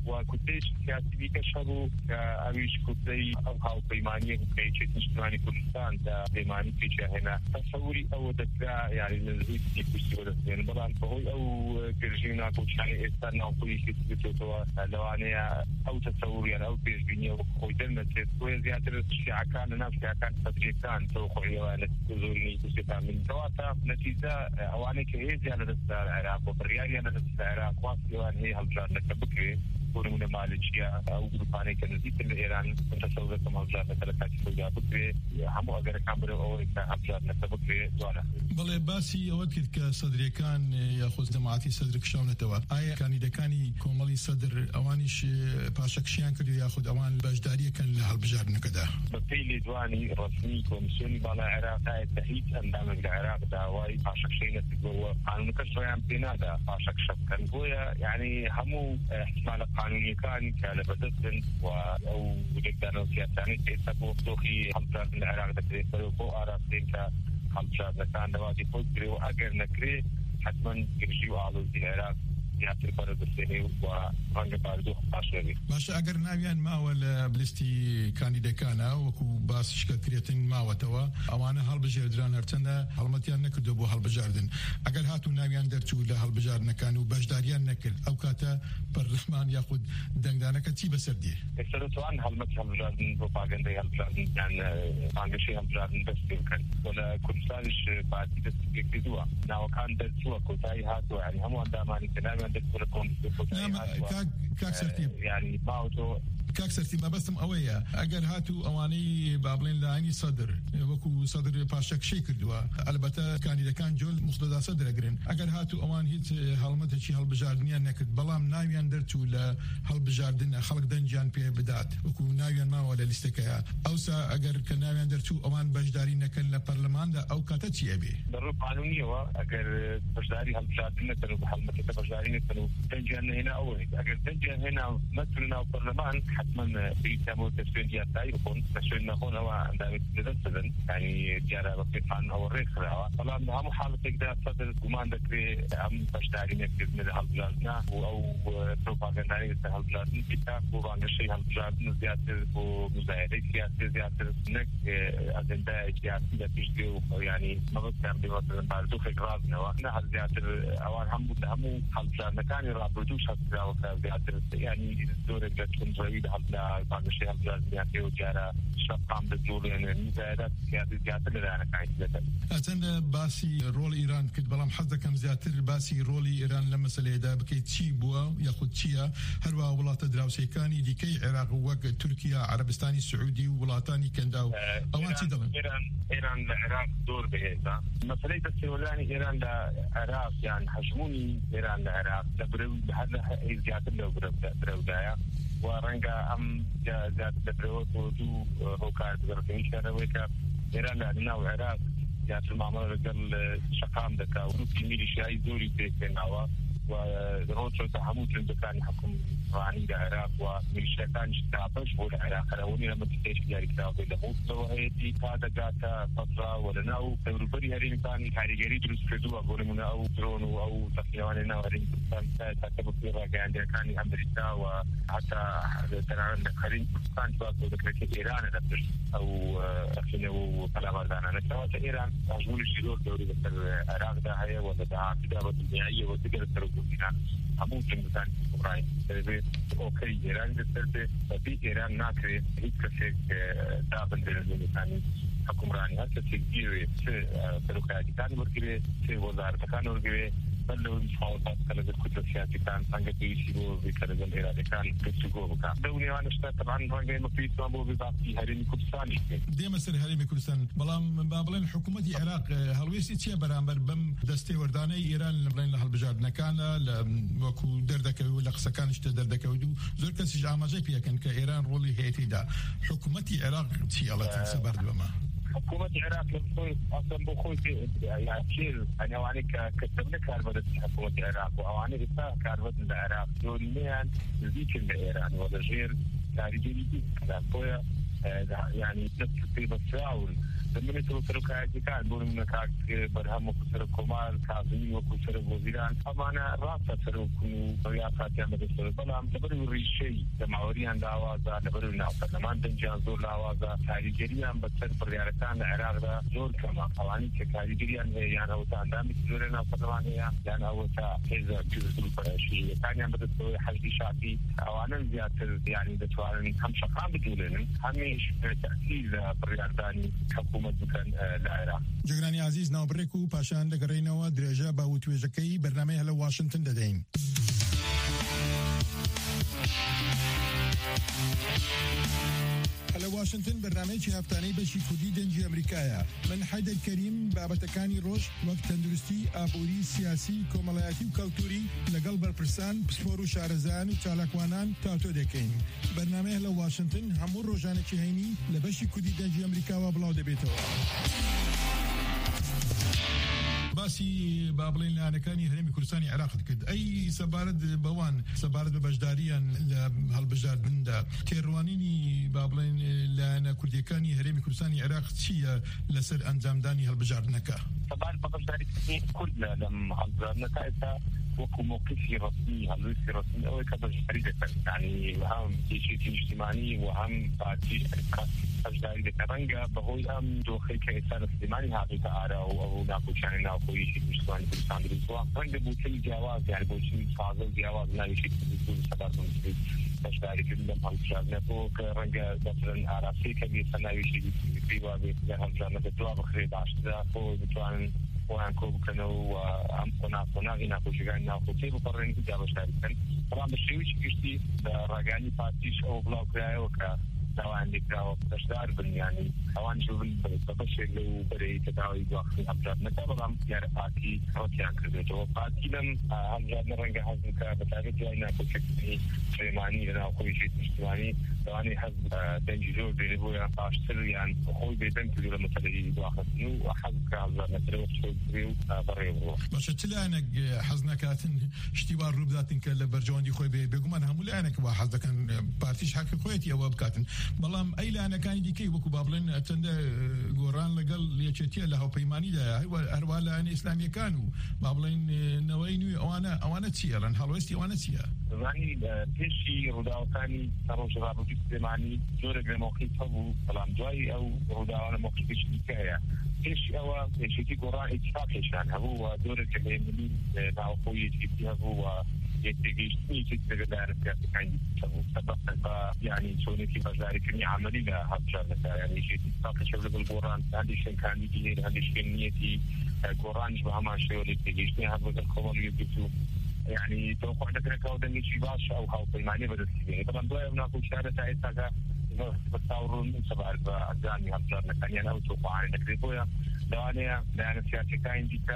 وكدوش سياسي بيكشرو كأويش كدو أو هاو بيماني وكيشت نشتماني كردستان دا بيماني كيشا هنا تصوري أو دكتور يعني نزيد كيكوشي ودستين بلان فهوي أو كرجينا كوشاني إستان أو كويشي تبتوتوا لوانيا أو تصوري أو بيجبيني وخوي دلنا تسوي زيادة الشيعة كان ناس كان تبجيتان توقعي وانا تزورني كوشتا من تواتا نتيجة أواني كهي زيادة العراق وبريالي أنا العراق واسي وان هي هالجار نكبكري كونون مالكية أو جروباني كنزيد الإيران متصور كم هالجار نكبكري سويا بكري همو أجر كامبر أو هالجار نكبكري دوانا بله باسی اوت که صدری کان یاخذ جماعتی صدرک شونه توا آیا کانی دکانی کومالی صدر اوانیش پاشکشیان کردی یاخذ اوان باجداری کن لهالبجار نکدا بطيلي دواني رسمي كومسيوني بالا عراق تهيج اندام العراق داواي پاشکشینه تقوى قانون كشويان بنادا پاشکشب كان قويا يعني همو احتمال قانونيەکان کە لە بەدەستن و ئەو لێکدانەوە سیاسانەی کە ئێستا بۆ دۆخی هەڵبژاردن لە عێراق دەکرێت بۆ ئاراستەی کە هەڵبژاردنەکان دەواتی خۆی کرێ و ئەگەر نەکرێ حتمما گرژی و ئاڵۆزی عێراق زیاتر بەرەدەستێنێ و ڕەنگە بارودۆخ باشێنێ. باشە ئەگەر ناویان ماوە لە بلیستی کاندیدەکانە وەکو باسیشکە کرێتن ماوەتەوە ئەوانە هەڵبژێردران هەرچەندە هەڵمەتیان نەکردو بۆ هەڵبژاردن ئەگەر هاتوو ناویان دەرچوو لە هەڵبژاردنەکان و بەشداریان نەکرد ئەو کاتە پەرلەمان یاخود دەنگدانەکە چی بەسەر دێ؟ ئێستا دەتوان هەڵمەتی هەڵبژاردن پرۆپاگەندەی هەڵبژاردن یان ئانگەشەی هەڵبژاردن دەست پێ بکەن بۆ لە کوردستانیش پارتی دەست پێ کردووە ناوەکان دەرچووە کۆتایی هاتووە یعنی هەموو ئەندامانی کە ناویان دەستپێ کۆتایی هاتووە کاک سەرتیب یعنی ماوەتەوە کاک سەرتیب مەبەستم ئەوەیە ئەگەر هاتوو ئەوانەی با بڵێن لایەنی سەدر وەکو سەدر پاشەکشەی کردووە ئەلبەتە کاندیدەکان جۆل مختەداسە دەرەگرن ئەگەر هاتوو ئەوان هیچ هەڵمەتێکی هەڵبژاردنیان نەکرد بەڵام ناویان دەرچوو لە هەڵبژاردنە خەڵک دەنجیان پێ بدات وەکو ناویان ماوە لە لیستەکەیە ئەوسا ئەگەر کە ناویان دەرچوو ئەوان بەشداری نەکەن لە پەرلەماندا ئەو کاتە چی ئەبێ؟ بەڕوو قانونیەوە ئەگەر بەشداری هەڵبژاردن نەکەن و هەڵمەتەکە بەشداری نەکەن و دەنجیان نهێنا ئەوەی ئەگەر دەنجیان هێنا نەچون ناو پەرلەمان حتمما بيتمو تسوين ديالتا يكون تسوين نخون هو عندما يتدرسن يعني ديارة بقيتان أو الريخ رأوا طبعا هم حالة تقدر صدر قمان ذكري هم بشتاري نكتب من هالبلادنا أو بروباغنداني هالبلادنا كتاب وعن الشيء هالبلادنا زيادة ومزايدة سياسة زيادة نك أجندة سياسية تشجيع يعني ما بتكلم بمثلا بعده في غرازنا وإحنا هالزيادة أوان هم هم هالبلادنا كان يرابطوش هالبلاد زيادة يعني دور جتهم زايد هالبلاد بعض الشيء هالبلاد وجارة شقام بالدول يعني مزايدات سياسية زيادة لنا كايدة. أتن باسي رول إيران كد بلام حظ كم زيادة باسي رول إيران لما سليدا بكي تشي بوا ياخد شيا هروا ولاة دراوسي كاني ديكي عراق وق تركيا عربستاني سعودي ولاتاني كنداو أوان تي دلن. إيران إيران لعراق دور بهذا. مسألة السيولاني إيران لعراق يعني حجموني إيران لعراق تبرو هذا زيادة لو برو برو دايا. ورنجا أم جاء دبروت ودو هوكار تقرأني شهرويكا إيران لأننا وعراق جاء المعمل رجال شقام دكا ونوكي ميلي شاي زوري بيكنا ودروتشو تحمود لندكان حكم راني العراق وميليشياتان اشتعبش بول العراق روني لما تتيش جاري كتابي لموت لو هيتي كادا جاتا فترة ولناو تبربري هرين كان كاريجري دروس كدوا بول منا أو درون أو تقنيواننا هرين كان تكتبوا في راجعين كان أمريكا وحتى تناول نخرين كان تبغى ذكرك إيران نفسه أو أخينا وكلام هذا نتوقع إيران عجول الشدور دوري بس العراق ده هي ولا ده كده بالنهاية وتقدر تروحنا همون كمثال إبراهيم تبي أوكي إيران جسرته tapi إيران ناكري هيك كشيء دابن بالمثاني حكومراني هذا كشيء كبير شيء تروكا كان وركبه شيء وزارة كان وركبه بلو مفاوضات كلا بالكتب سياسي كان سانجا تيشيبو بكلا بالإرادة كان كتشجوه بكا دوني وانا اشتغل طبعا رانجي مفيد مابو بباقي هرمي كردستاني دي مسر هرمي كردستان بلام بابلين حكومة العراق هلويسي تشي برامبر بم دستي ورداني إيران لبلين لهالبجاردنا كان وكو دردكوي ولا قسكان اشتا دردكوي زور كسي عامجي فيها كان كإيران رولي هيتي دا حكومة العراق تشي الله تنسى برد بما حكومة العراق لمسوي أصلا بخوي يعني شيء أنا وعني كتبنا كاربدة حكومة العراق وأواني إثناء كاربدة العراق دوليان ذيك الإيران ولا غير خارجي كلام بويا يعني تسقي بسراول لما نتوصل كهذه كان بقول من كاك برهم وكسر كمال كاظمي وكسر وزيران أمانة راسة سرو كنو يا فاتي أمد سرو بلام تبرو ريشي جماوريان دعوازا تبرو نافذ لما دنجان زور دعوازا خارجيان بتسر بريارتان العراق دا زور كما أواني كخارجيان هي يعني هو تعندامي زور نافذ لما هي يعني هو تا إذا جزء برشي كان أمد سرو حجي شعبي أوانا زيادة يعني دتوارن هم شقام بدولن هميش تأثير بريارتاني حكومة جگرانی عزیز ناوبرێک و پاشان دەگەڕێینەوە درێژە بە وتوێژەکەی بەرنامەی هەلە واشنگتن دەدەین. هەلە واشنگتن بەرنامەیەکی هەفتانەی بەشی کوردی دەنجی ئەمریکایە. من حەیدەر کەریم بابەتەکانی ڕۆژ وەک تەندروستی، ئابووری، سیاسی، کۆمەڵایەتی و کەلتوری لەگەڵ بەرپرسان، پسپۆر و شارەزایان و چالاکوانان تاتۆ دەکەین. بەرنامەی هەلە واشنگتن هەموو ڕۆژانێکی هەینی لە بەشی کوردی دەنجی ئەمریکاوە بڵاو دەبێتەوە. باسی بابلین لانەکانی هەرێمی کوردستانی عێراق کرد ئەی سەبارەت بەوان سەبارەت بە بەشداریان لە هەڵبژاردندا تێڕوانینی بابلین لایەنە کوردیەکانی هەرێمی کوردستانی عێراق چییە لەسەر ئەنجامدانی هەڵبژاردنەکە؟ سەبارەت بە بەشداریکردنی کورد لەم هەڵبژاردنەکە ئێستا وەکو موقفی ڕسمی هەڵوێستی ڕسمی ئەوەی کە بەشداری دەکەن یعنی هەم کێشێتی نیشتیمانی و هەم پارتی بەشداری دەکەن ڕەنگە بەهۆی ئەم دۆخەی کە ئێستا لە سلێمانی هاتوویتە ئارا و ئەو ناخۆشیانی ناوخۆیەکی نیشتیمانی کوردستان دروستووە ڕەنگە بوتنی جیاواز یعنی بۆچین سازە و جیاواز ناوێکی کوردستان سەبارەت بە بەشداریکردن لەم هەڵبژاردنەوە کە ڕەنگە دەفرن ئاراسەی کە بێتە ناوێکی کوردی وا بێت لە هەڵبژاردنەکە دوا بخرێ باشترە بۆ بتوانن خۆیان کۆ بکەنەوە و ئەم قۆناغی ناخۆشیەکانی ناوخۆچی بپەڕێن جا بەشداری بکەن بەڵام بە شێوەیەکی گشتی لە ڕاگەیاندنی پارتیش ئەوە بڵاوکرایەوە کە داوایان لێکراوە بەشدار بن یعنی ئەوان بن بە بەشێک لەو بەرەی کە داوای دواخستنی هەڵبژاردنەکە بەڵام دیارە پارتی ڕەتیان کردێتەوە پارتی لەم هەڵبژاردنە ڕەنگە حەز بکە بەتایبەت دوای ناکۆچەکردنی سلێمانی لە ناوخۆیەکی نیشتیمانی دەوانێ حەز دەنگی زۆر بێنێ بۆیان باشتر یان خۆی بێدەنگ کردو لە مەسەلەی دواخستن و حەز بکە هەڵبژاردنەکەرەوە بچۆ و بەڕێ بڕۆ باشە چ لایەنێک حەز نەکاتن شتیوان ڕوو بداتن کە لە بەرژەوەندی خۆی بێ بێگومان هەموو لایەنێک وا حەز دەکەن پارتیش حەقی خۆیەتی ئەوە بکاتن بەڵام ئەی لایەنەکانی دیکەی وەکو با بڵێن چەندە گۆڕان لەگەڵ یەکێتیە لە هاوپەیمانیدایە هەروە لایەنە ئیسلامیەکان و با بڵێن نەوەی نوێی ئەوانە ئەوانە چیە لەن هەڵوێستی ئەوانە چیە؟ زانی پێشی ڕووداوەکانی ڕۆژ ڕابردووی سلێمانی زۆرێک لە موقعیت هەبوو بەڵام دوای ئەو ڕووداوانە موقعیتێکی دیکە هەیە پێشی ئەوە پێشێتی گۆڕان ئیتفاقێکیان هەبوو و زۆرێک لە هێمنی ناوخۆیەکی هەبوو و یەکتێگەیشتنی لەگەلایەنە سیاسەکانی هەبوو سەبەب بە یعنی چۆنێکی بەشداریکردنی عەمەلی لە هەڵبژاردنەکە یعنی یەکێتی اتفاقێکی لەگەڵ گۆڕان هەندێک شتەکانی هەیە هەندێک شتێنیەتی گۆڕانیش بە هەمان شێوە یەکتێگەیشتنی هەبوو لەگەڵ کۆمەڵ یەکگرتو يعني توقع ذلك هو دنيا شباش أو هاو بيمانية بدرسيه طبعا دواء هناك شهادة تاعتها بتصورون سبعة أجاني هم جارنا كان يعني أو توقع عن ذلك دوانيا لأن سياسة كائن ديكا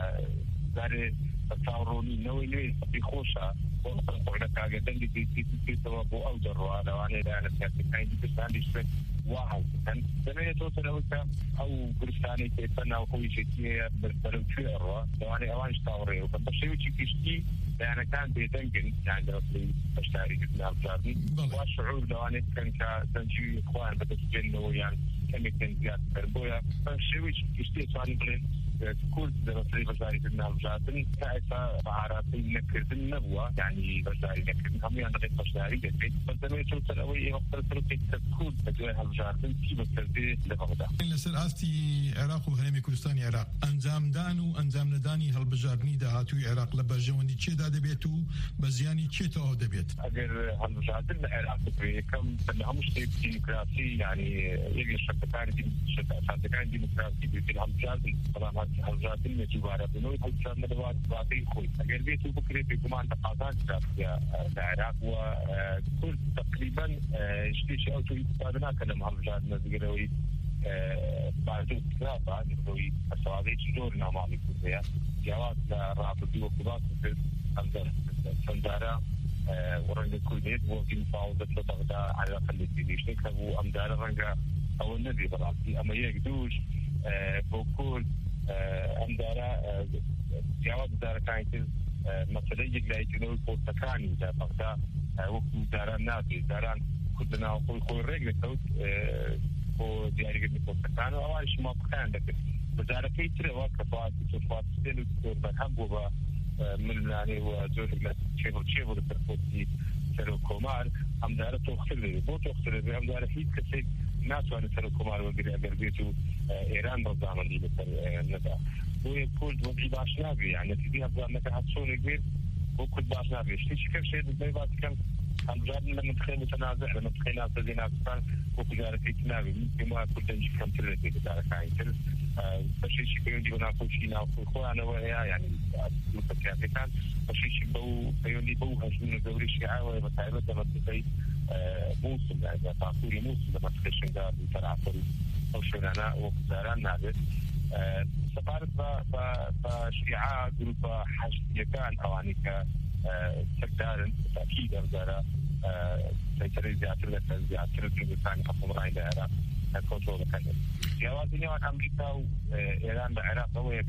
داري تصوروني نوي نوي بخوشة وقعنا كاجا دنيا دي دي دي توابو أو جروا دوانيا لأن سياسة كائن ديكا عندي شوي واحد كان زمان توصل أوكا أو بريستاني كيفنا وخوي شيء بلوتشي أروى دواني أوانش تاوري وبشيء وشي كيشتي يعني كان بيدنجن يعني دراسي بشتاري جبنا الجاردن والشعور دواني كان كتنشي إخوان بتسجنه يعني كم يكون زيادة تربويا فشيء وشي كيشتي سواني بلين كل دراسي بشتاري جبنا الجاردن كأسا بعراتي نكردن نبوة يعني بشتاري نكردن هم يعني غير بشتاري جديد فزمان توصل أوي وقت تركي تكون تجوه الجاردن كيف تردي لبغدا لسر آستی عراق و هەرێمی کوردستانی عراق ئەنجامدان و ئەنجام نەدانی هەڵبژاردننی داهاتووی عێراق لە بەرژەوەندی چێدا دەبێت و بە زیانی چێتەوە دەبێت ئەگەر هەڵبژاردن لە عێراق یەکەم لە هەموو شتێک دیموکراسی یعنی یەک لە شەرطەکانی ئەساسیەکانی دیموکراسی بێت هەڵبژاردن بەڵام هەڵبژاردن نەجیبارە بنەوەی هەڵبژاردن لەوات واقعی خۆی ئەگەر بێت و بکرێت بێگومان تەقاضا کراسیە لە عێراق و کورد تقریبا شتێکی ئەو توی استفاده ناکە لەم هەڵبژاردنە دەگەرەوەی بعدو كلابا نقولي السوالف جور نامالي كلها جواب رابطي وقضاء في أمدار سندارة ورنج كلية وفي مفاوضة بغداد على الأقل في ليش نكتبوا أمدار رنجا أو النبي براسي أما يقدوش بقول أمدار جواب دار كانت مثلا يجلي جنوب بورتكاني ده بغداد وقت داران نابي داران كلنا وخوي خوي رجل توت ودياري قد نقول أول شيء ما بكان لكن وزارة كيتر وكفاءة وكفاءة ستيل وكفاءة حبوبة من يعني وزور شيبر شيبر الترفوتي سلو كومار هم دارة تختلف بو تختلف هم دارة هيك كسي ناس وانا سلو كومار وقري أقربيتو إيران بضامن لي بطر ندا هو يقول وضعي باش نابي يعني تبيها بضامن لك حدثوني كبير وكل باش نابي اشتيش كيف شيء بالبيبات كان هنجرب لما تخيل متنازع لما تخيل ناس زين أكثر وكجارة في تنابي ممكن ما كل دنج كم تلتي كجارة كاينتل بس شيء بيون دي بناقول شيء ناقول خو أنا وياه يعني متكافئ كان بس شيء بو بيون دي بو هجوم الدوري الشيعة وبتعبد لما تبي موسم يعني تعطوني موسم لما تخيل شنقار بترعفر أو شنانا وكجارة نابت سفارة ب ب شيعة جروب حشد يكان أواني ك سكدارن تأكيد أرجع سيطرة زيادة لك زيادة الإنسان كفوم رأي العراق كنترول كذا. جواب الدنيا عن أمريكا وإيران العراق هو يك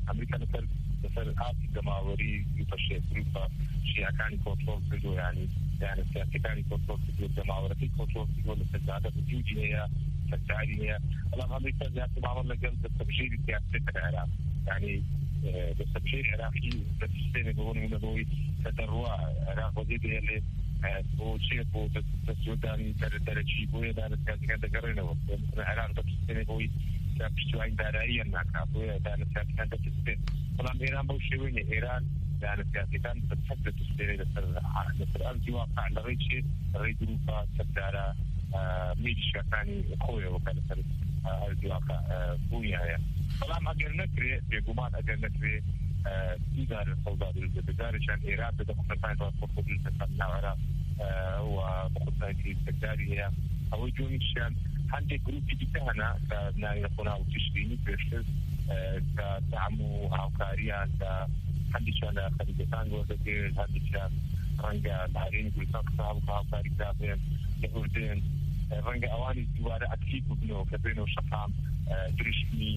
امریکا لەسەر لەسەر ئاتی دەماوەری یوپەشێ گروپە شیعەکانی کۆنترۆل کردو یعنی یعنی سیاسەکانی کۆنترۆل کردو دەماوەرەکەی کۆنترۆل کردو لەسەر زیادە وجودی هەیە سەرکاری هەیە بەڵام ئەمریکا زیاتر ماوەڵ لەگەڵ دەستەبژێری سیاسەتە عێراق یعنی دەستەبژێری عێراقی دەستێنێ بۆ نمونەبەوەی کە دەڕوا عێراق وەزیێت هەیە لێ بۆ چێ بۆ دەستوردانی دەرەچی بۆیە دانەسیاسەکان دەگەڕێنەوە عێراق دەستێنێ بۆی پشتیوانی داراییە ناکات بۆیە دانەسیاسەکان دەستێن بەڵام ئێران بەو شێوەیە ئێران دانەسیاسەکان بەچەک دەستێنێ لەسەر لەسەر ئەرزی واقع لەڕێی چێ ڕێی گروپە سەردارە میلیشیاکانی خۆیەوە کە لەسەر ئەرزی واقع بوونی هەیە بەڵام ئەگەر نەکرێ بێگومان ئەگەر نەکرێ دیزار سەودا دروست بزارشان ئێران بەدەخۆنەکان ڕاستەخۆ دروستەکان ناو عێراق و بەخۆتایەتی سەرداری هەیە ئەوەی جۆمیشیان هەندێک گروپی دیکە هەنا کە ناوی لەخۆنا و تشرینی پێشتر کە دەعم و هاوکاریان کە هەندێکیان لە خەریکەکان وەردەگرێت هەندێکیان ڕەنگە لە هەرێمی کوردستان قسە هەبوو کە هاوکاری کرابێن لە ئوردن ڕەنگە ئەوانی دووارە ئەکتیڤ ببنەوە کە بێنەوە شەقام دروشتنی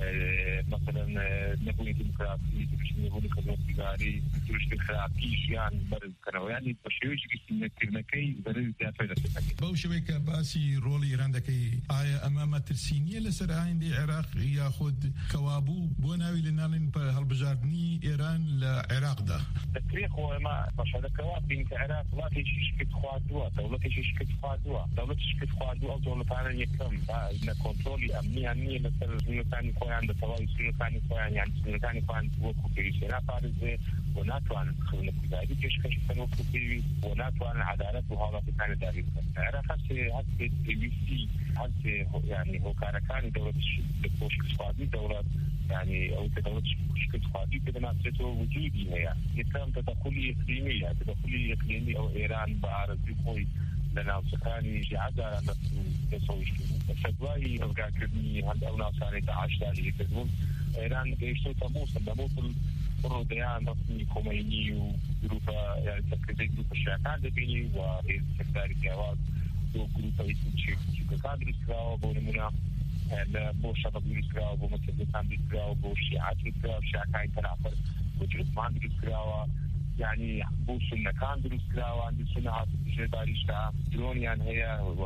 مثلا نبوونی دموکراسی دروشتنی نبوونی خزمەتگوزاری دروشتنی خراپی ژیان بەرز بکەنەوە یعنی بە شێوەیەکی سینەکردنەکەی بەرز زیاتر دەستێت بەو شێوەیە کە باسی ڕۆڵی ئێران دەکەی ئایا ئەمە مەترسی نییە لەسەر ئایندەی عێراق یاخود کەوابوو بۆ ناوی لێنانین بە هەڵبژاردننی ئێران لە عێراقدا دەکرێت خۆ ئێمە بەشارەکەوا بین کە عێراق وڵاتێکی شکت خواردووە دەوڵەتێکی شکت خواردووە دەوڵەتی شکت خواردووە ئەو دەوڵەتانە یەکەم لە کۆنترۆلی ئەمنیان نییە لەسەر ژنەکانی خۆیان دەتەواوی سنوورەکانی خۆیان یان سنوورەکانی خۆیان وەکو پێویستە ناپارێزێ بۆ ناتوانن خزمەتگوزاری پێشکەش بکەن وەکو پێویست بۆ ناتوانن عەدالەت و هاوڵاتیەکانی داگیر بکەن عێراق هەستێ هەستێ پێویستی هەستێ یعنی هۆکارەکانی دەوڵەتی پۆشکسخوازی دەوڵەت یعنی ئەو کە دەوڵەتی پۆشکسخوازی پێ دەناسرێتەوە وجودی هەیە یەکەم تەدەخولی ئیقلیمیە تەدەخولی ئیقلیمی ئەو ئێران بە ئارەزوی خۆی لە ناوچەکانی ژیعەداران دەسەویشت سەدوای ڕزگارکردنی هەند ئەو ناوچانەی داعشداری کردبوون ئێران گەیشتۆتە مووسڵ لە مووسڵ ڕۆدەیان ڕستنی کۆمەینی و گروپە سەرکردەی گروپە شیعەکان دەبینی و هێز سەکداری پیاواز بۆ گروپە چیکەکان دروستکراوە بۆ نمونە لە بۆ شەبەق دروستکراوە بۆ مەسەجدەکان دروستکراوە بۆ شیعە دروستکراوە شیعەکانی تەنافەر بۆ جوڵمان دروستکراوە یعنی بۆ سونەکان دروستکراوە هەندێک سونە هاتووە داریشتا درۆنیان هەیە و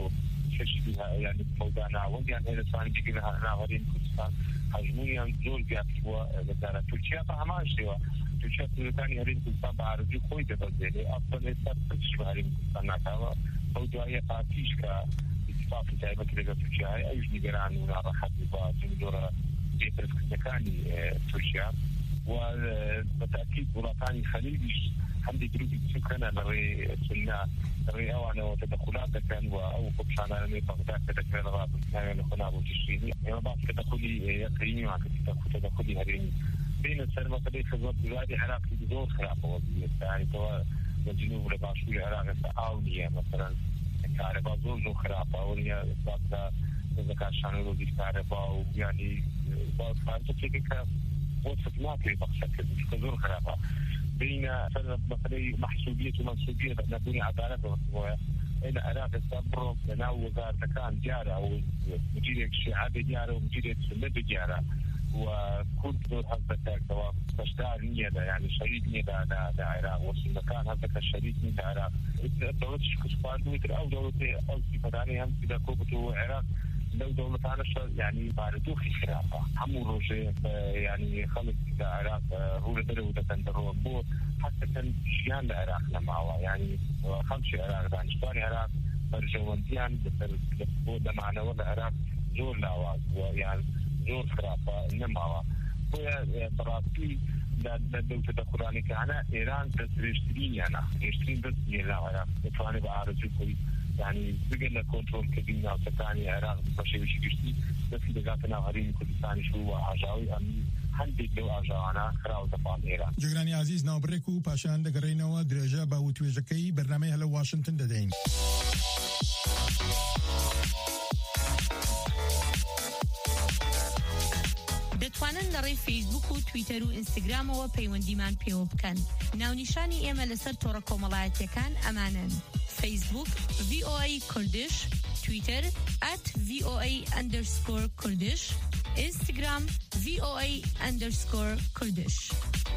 شەشی یعنی مەودا ناوەندیان هەیە دەتوانن بگرن ناوەڕێی کوردستان هەژمونیان زۆر زیاد بووە بەزارە تورکیا بە هەمان شێوە تورکیا سنوورەکانی هەرێمی کوردستان بە ئارەزوی خۆی دەبەزێنێ ئەسڵ ئێستا پچ بە هەرێمی کوردستان ناکاوە ئەو دوایە پارتیش کە اتفاقی تایبەتی لەگەڵ تورکیا هەیە ئەویش نیگەران و ناڕەحەت بە جۆرە بێپەرستکردنەکانی تورکیا و بەتاکید وڵاتانی خەلیجیش هەندێک گروپی بچووکەنە لەڕێی سوننا لەڕێی ئەوانەوە تەدەخولات دەکەن و ئەو خۆپشانانەی بەغدا کە دەکرێت ڕابناوێن لە خۆنا بۆ تشرینی ئێمە باس تەدەخولی یەقینیمان کە تەدەخولی هەرێمی بینە سەر مەسەلەی خزمەتگوزاری عێراقی زۆر خراپەوە یعنیەوە لە جنوب لە باشووری عێراق ئێستا ئاو نییە مەسەڵەن کارەبا زۆر زۆر خراپە ئەوە نیە ئێستا دەزەکاشانە وەزیر کارەبا و یعنی بازارچێکی کە وصف ناكري بقصد كذور خرافة بين مثلا محسوبية ومنسوبية نبني عدالة إلى عراق الصبر لناو وزارة كان جارة أو مديرية الشيعة جارة ومديرية السنة جارة وكل دور هذا سواء تشتار نيدا يعني شريك نيدا دا عراق وصل مكان هذا الشريك نيدا عراق دولة شكسفان دوتر أو دولة أو سيفداني هم كده كوبتو عراق لو دولتان يعني باردوخي خرافة همو روجي يعني خلق العراق هو لدرو دكندرو بو حتى كان شيان العراق لمعوا يعني خمس عراق دانشتواني عراق برجوانتيان بو لمعنا ولا عراق زور لاواز ويعني زور خرافة نمعوا ويا براسي لدو تدخلاني كهنا إيران تسريشترين يعني يشترين بس يلا عراق يتواني بعارضي كوي يعني بقينا كنترول كبيرنا وسكاني عراق بشيء بشيء كشتي بس إذا قاتنا هرين كردستاني شو عجاوي أمي هندي لو عجاوانا خراو تفعل إيران. جگرانی عزیز ناوبرێک و پاشان دەگەڕێینەوە درێژە بە وتوێژەکەی بەرنامەی هەلە واشنگتن دەدەین. دەتوانن لەڕێی فیسبوک و تویتەر و ئینستاگرامەوە پەیوەندیمان پێوە بکەن. ناونیشانی ئێمە لەسەر تۆڕە کۆمەڵایەتیەکان ئەمانن: فیسبوک ڤی ئۆ ئەی کوردش، تویتر ئەت ڤی ئۆ ئەی ئەندەرسکۆر کوردش، Instagram V O A underscore Kurdish.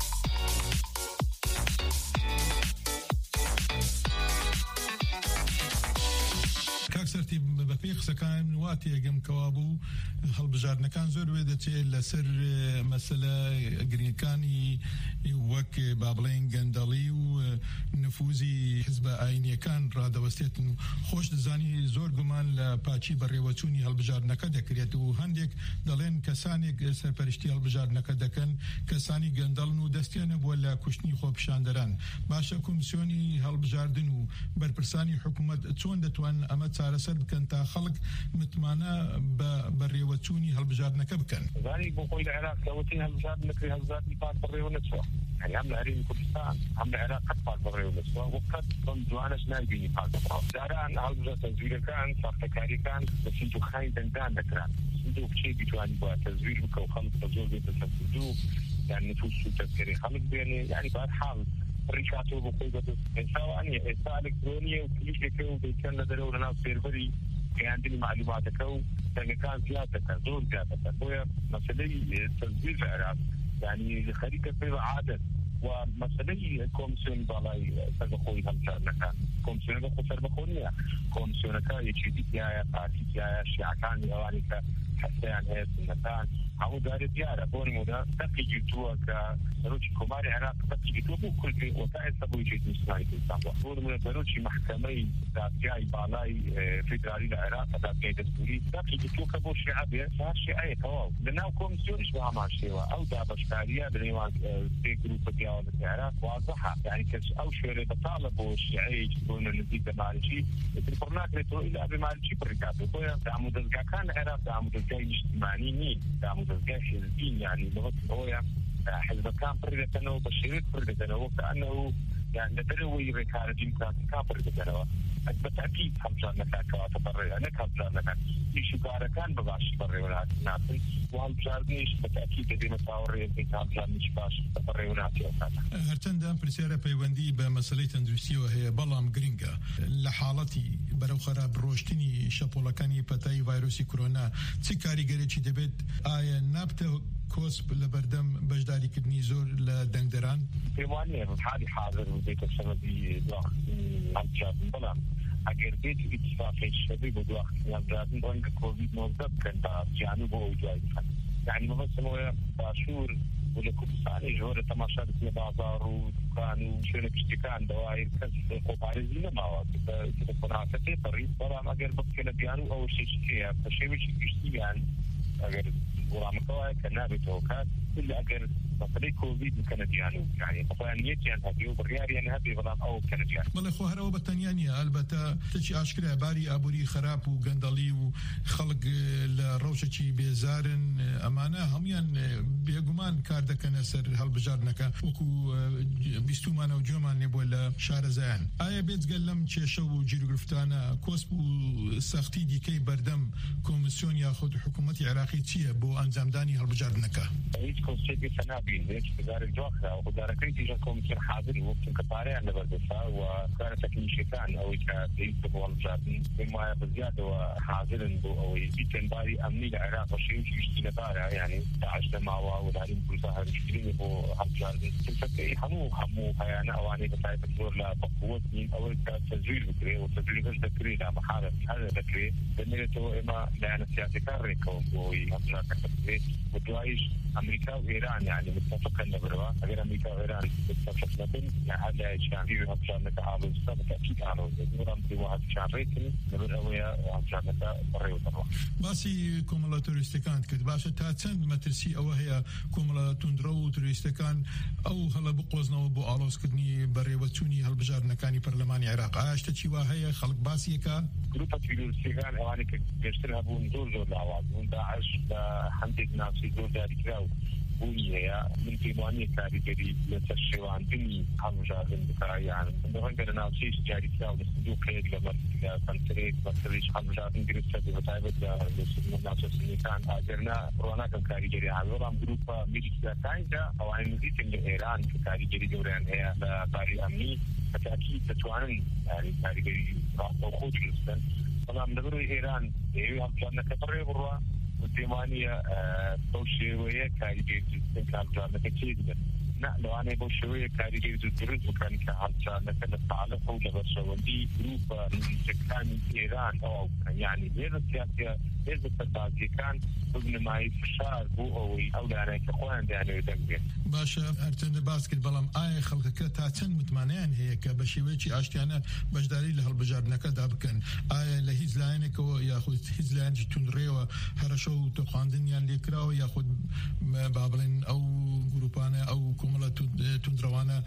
کاکسەرتی بەپێی قسەکان واتی یەگەم کەوابوو هەڵبژاردنەکان زۆر وێ دەچێت لەسەر مەسەلە گرنگەکانی وەک با بڵێن گەندەڵی و نفوزی حزبە ئاینیەکان ڕادەوەستێتن و خۆش دەزانی زۆر گومان لە پاچی بەڕێوەچوونی هەڵبژاردنەکە دەکرێت و هەندێک دەڵێن کەسانێک سەرپەرشتی هەڵبژاردنەکە دەکەن کەسانی گەندەڵن و دەستیانە بووە لە کوشتنی خۆپیشاندەران. باشە کۆمیسیۆنی هەڵبژاردن و بەرپرسانی حکوومەت چۆن دەتوان ئەمە چارەسەر بکەن تا خەڵک متمانە بە بەڕێوەچوونی هەڵبژاردنەکە بکەن؟ زانی بۆ خۆی لە عێراق کەوتی هەڵبژاردنەکەی هەڵبژاردنی پاک بەڕێوە نەچووە، يعني هم لهرين كردستان هم العراق قد فاز بالريو نسوا وقد كن جوانش نايبيني فاز بالريو داران هالجزء تزوير كان ساختكاري كان بس انتو خاين دندان دكران انتو بشي بجواني بوا تزوير بك وخلق تزوير بيت التنفذو يعني نفوس شو تذكري خلق بيني يعني بعد حال ريشاتو بقوي بس سواء إنسان إلكترونية وكليش كيو بيكون لدرو لنا سيرفري عندنا معلوماتك وكان كان زيادة كان زور زيادة كان مسألة تزوير العراق يعني خريطة في عادة ومسألة كومسيون بالاي سربخوي هم شارنكا كومسيون بخو سربخونية كومسيون كا يجيدي يا بارتي يا شيعكان يوانيكا حتى عن هذا المكان عمود داري ديارة بون مودا تقي جيتوا كروشي كوماري عراق تقي جيتوا بو كل في وكاين سبو يجيد مسلماني كنسامبوا بون مودا كروشي محكمي دابجاي بالاي فيدرالي العراق دابجاي دستوري تقي جيتوا كبو شعبي فهالشيء كواو لأنه كومسيون إشبه مع الشيوة أو دابشكارية بنيوان في جروب ديال العراق واضحة يعني كش أو شيء بطالبوا الشيعي يجبون النتيجة مالشي البرنامج ريتو إلا بمالشي بركاته بويا دعمود الجاكان العراق دعمود الجاي اجتماعي نين دعمود الجاي حزبين يعني لغة هويا حزب كان بريدتنا بشيرت بريدتنا وكأنه يعني ندروي ركار ديمقراطي كان بريدتنا بالتأكيد همجان لك كواتبري أنا كهمجان لك يشو قارة كان بباش بري وناتي ناتي وهالبجاردنيش بالتأكيد دي مساوري يمكن كهمجان نيش باش بري وناتي وكاتا هرتندا برسيارة بيواندي بمسألة تندرسي وهي بلام جرينجا لحالتي برو خراب روشتني شابولكاني بتاي فيروسي كورونا تسكاري جريتشي دبت آية نابته كوسب لبردم بجداري كدني زور لدنگدران بيواني بحالي حاضر وزيت السببي ضغط همجان بلام اگر بیت اتفاقی شدی بود وقت نزدن رنگ کووید نوزده کن با جانب و جای کن یعنی مثلا باشور ولا كردستان جوره تماشا في بازار وكان وشنو كان دوائر كسب قبارزين ما وقت تكون في طريق ولا ما قال بكنا بيانو او شيء شيء فشيء شيء يعني اگر ولا مكواه كنابي توكات إلا أجر مثلا كوفيد كنديانو يعني بقانيتي أن هذه وبرياري أن هذه ولا أو كنديانو. والله خو هرا وبتنيانية البته تشي أشكر عباري أبوري خراب وجندلي وخلق الروشة بيزارن أمانة هم يعني بيجومان كارد كنسر هالبجارنك وكو بيستومان وجومان نبولا شار زين. آية بيت قلم تشيشو جيروغرفتانا كوسبو سختي دي كي بردم كوميسيون ياخد حكومة عراقي تيه بو أنزام داني هالبجارنك. كونسيبي سنابين ليش تدار الجوخة ودار كريتي جاكم كثير حاضر وقت كباري عن بردفا وكان تكنيشي كان أو كاتيس بوالجاتن بما بزيادة وحاضر أو يبيتن باري أمني العراق وشيء يشتي لبارا يعني تعش لماوا ودارين كل سهر مشكلين بو هالجاتن تفكي همو همو هيانا أواني بتاعي بتدور لا بقوة من أول كتزوير بكري وتزوير غش ذكري لا محارة هذا ذكري بالنسبة إما لأن السياسة كان ريكون بوي هالجاتن كتزوير ودوايش أمريكا وإيران يعني متفق النبرة غير أمريكا وإيران متفق لكن يعني هذا شان في همشان نتعامل سبب أكيد عنه نورم في واحد شان ريتني نبرة ويا همشان نتبريو طبعا باسي كوملا تورستيكان كد باشا تاتسند مترسي أو هي كوملا تندرو تورستيكان أو هلا بقوزنا وبو آلوس كدني بريوتوني هالبجار نكاني برلماني عراق عاش تشيوا هي خلق باسي كا جروبات تورستيكان أواني كجشترها بون دور زور لعواد من داعش لحمد ناسي دور داري كراو بوني هي من ديوانية كاريجري لتشوان دني هالمجاهدين بتاعي يعني عندنا ناسيس جاري كلاو لصندوق كيد لمر كنتريت بطريش هالمجاهدين جريسة بتاعي لسنو ناسو سنيكان أجرنا رونا كم كاريجري هالورام جروبا ميليكا كايدا أو عين مزيد اللي إيران كاريجري دوران هي لباري أمني فأكيد تتوانن يعني كاريجري راح وخوض لسن طبعا نبرو إيران إيه هم كنا كبري بروا وثمانية بوشيوية كاريجي جدا كان جانا كتير نا لو أنا بوشيوية كاريجي جدا وكان كان جانا كنا تعلق ولا بس ودي جروب كان إيران أو يعني هذا السياسة هذا التبادل كان ضمن ما يفشار هو أو أو يعني كقوان يعني يدمج باشا أرتن باسكت بلام آية خلق كتاتن متمانين هيك بشيويتي أشتيانا بجداري لهالبجار نكد أبكن آية لهيزلاينك وياخذ هيزلاين جتون ريوا هرشو تقاندن يعني ليكراو ياخذ بابلين أو جروبانا أو كملا تندروانا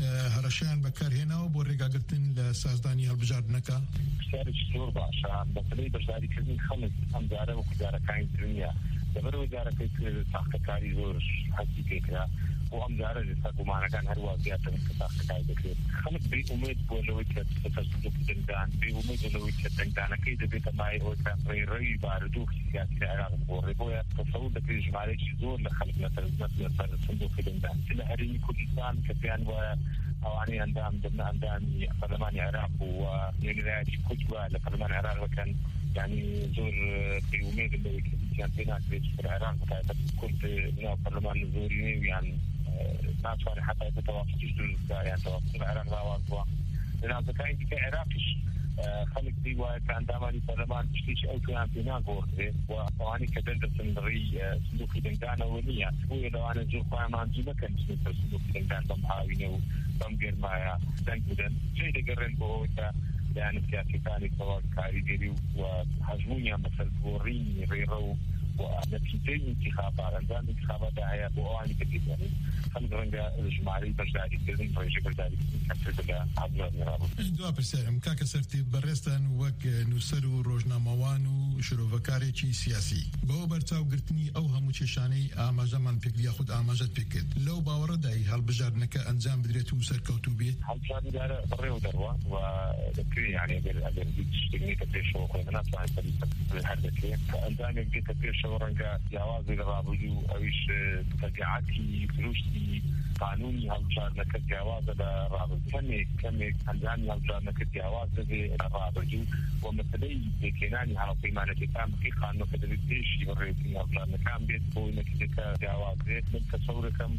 هرشان بكر هنا وبوريقا قرتن لسازداني هالبجار نكا سارج شهور باشا بس لي بجداري كذن خمس أمدارة وكدارة كاين الدنيا دبر وزارة كيف تحقق كاري زور حسي كيكرا وأمزارة لساقو معنا كان هروا زيادة من تحقق كاري ذكر خمس بي أميد بولويت تتصدق دندان بي أميد بولويت دندان كيدا بيتا ماي أوكا ري ري باردوك سياسي العراق بوري بويا تصور ذكر جمالي جزور لخلق مثل مثل صندوق دندان سلا هريني كل إنسان كفيان و أواني أندام ضمن أندام برلمان العراق ونيرات كتوى لبرلمان العراق وكان يعني زور في أميد اللي كان بينات في العراق كنت من برلمان الزوري يعني ما صار حتى يتواصل جدول يعني تواصل العراق لا واقع لأن هذا كان في عراقش خلق دي وكان داماني برلمان تشتيش أو كان بينا غورده وأواني كدلدة سندري صندوق دندان أولية هو لو أنا زور قائم عن زي ما كان صندوق دندان بمحاوينه وبمجر معي دنجودن شيء دقرن بوهوتا لأن سياسي ثاني سواء كاريجري وحجمونيا مثل بوريني ريرو ونتيجة انتخابات عندنا انتخابات داعية بواني كتير يعني خلق رنجا الجماعي بجداري كذن رجع بجداري كتير بلا عبدالله نرابو دوا برسالم كاكا سرتي برستان وك نوسرو روجنا موانو شروع وكاري چي سياسي بو برتاو قرتني او همو چشاني آماجا من بيك ياخد آماجات بيكت لو باورا داي هل بجار نكا انجام بدريتو سركوتو بيت هل بجار بدارة بريو دروا وذكري يعني اگر اگر بيتش تقني كتير شو قيمنا طبعا في الحردكي فانجام يجي كتير شو رنجا جوازي لرابجو اويش تقعاتي فلوشتي قانوني هالبجار نكا جواز لرابجو كمي كمي انجامي هالبجار نكا جواز لرابجو ومثلي بكيناني هاو قيمانة كتام في قانون كدريتيش يبريتي هالبجار نكا بيت بوي نكا جواز من تصوركم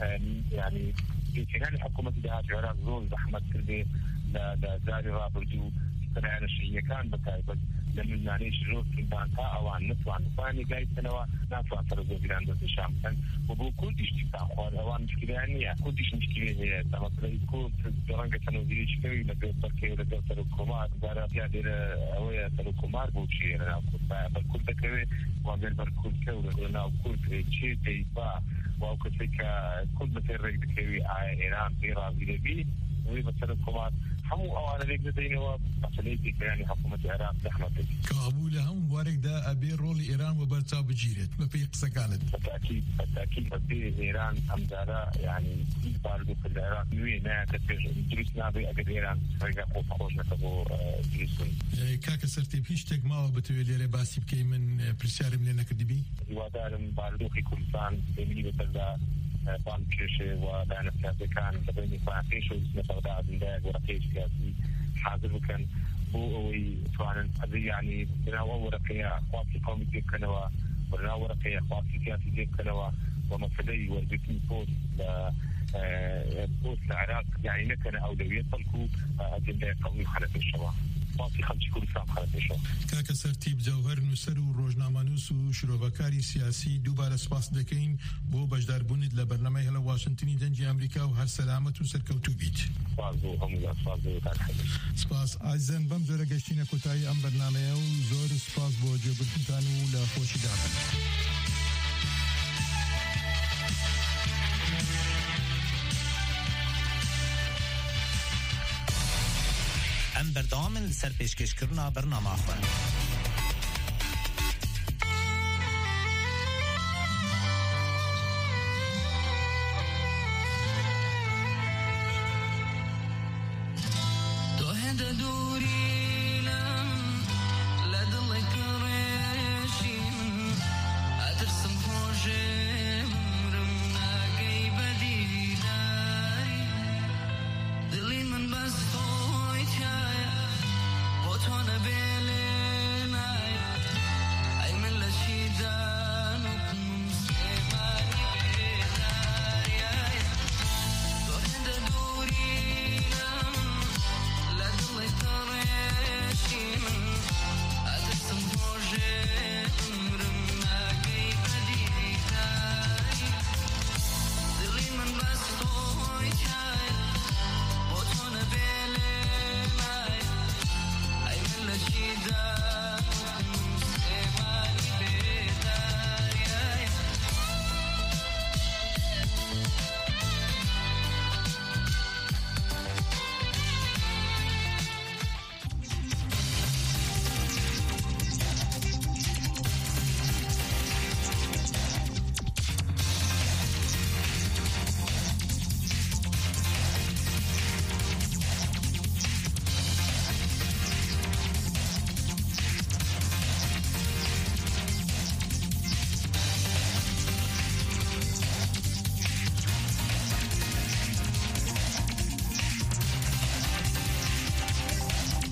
يعني بكيناني حكومة دهات عراق زول زحمت كردي لزاري رابجو سنعنا شيء كان بتايبت لما نعنيش جروب كنبانتا أوان نتوان نفاني قايد سنوا ناتوان ترزو بلان دوز الشام كان وبو كوديش تكتان خوار أوان مشكلة عنيا كوديش مشكلة هي تمثل يكون درانجة تنوزيري شكوي لقل تركي ولقل تركومات دارا بيادير أويا تركومات بوشي لنا وكتا بالكل تكوي وقال بالكل كوي لنا وكل تشي تيبا وكتلك كل مثل ريك بكوي آية إيران بيرا بيدبي ومثل الكومات همو أوانا ليك ندينوا مسؤوليتي يعني حكومة العراق زحمة كابول هم مبارك دا أبي رول إيران وبرتاو بجيرت ما في قصة كانت بالتأكيد بالتأكيد بدي إيران أمدارا يعني كل باردو في العراق نوين ما تفير درس نابي أجد إيران رجع خوف خوش نكبو درسون كاكا سرتي بيش تك ما بتوي لي باسي بكي من برسيار ملينا كدبي يوادارم باردو في كردستان بملي بتلدا بان كيشي ولأن السياسي كان بدأني فاعتيش وزن بغداد انداج ورقيش سياسي حاضر وكان هو اوي فعلا هذه يعني بناوة ورقية خواتي قومي جيب كنوا بناوة ورقية خواتي سياسي جيب كنوا ومثلي ورزيتني بوست بوست العراق يعني نكنا أولوية طلقوا أجندة قوي خلف الشباب باقي خمسة كل سام خلف الشباب كاكا سرتيب جوهر نوسر و روجنامانوس و شروفكاري سياسي دوباره سپاس دكين بو بجدار بوند لبرنامه هلا واشنطني دنجي امريكا و هر سلامت و سركوتو بيت سپاس بو همون سپاس بو سپاس عزیزان بم زور گشتین کوتای ام برنامه و زور سپاس بو جبرتان و لا خوشی دارن ام بردام لسر پیشکش کرنا برنامه خواه wanna be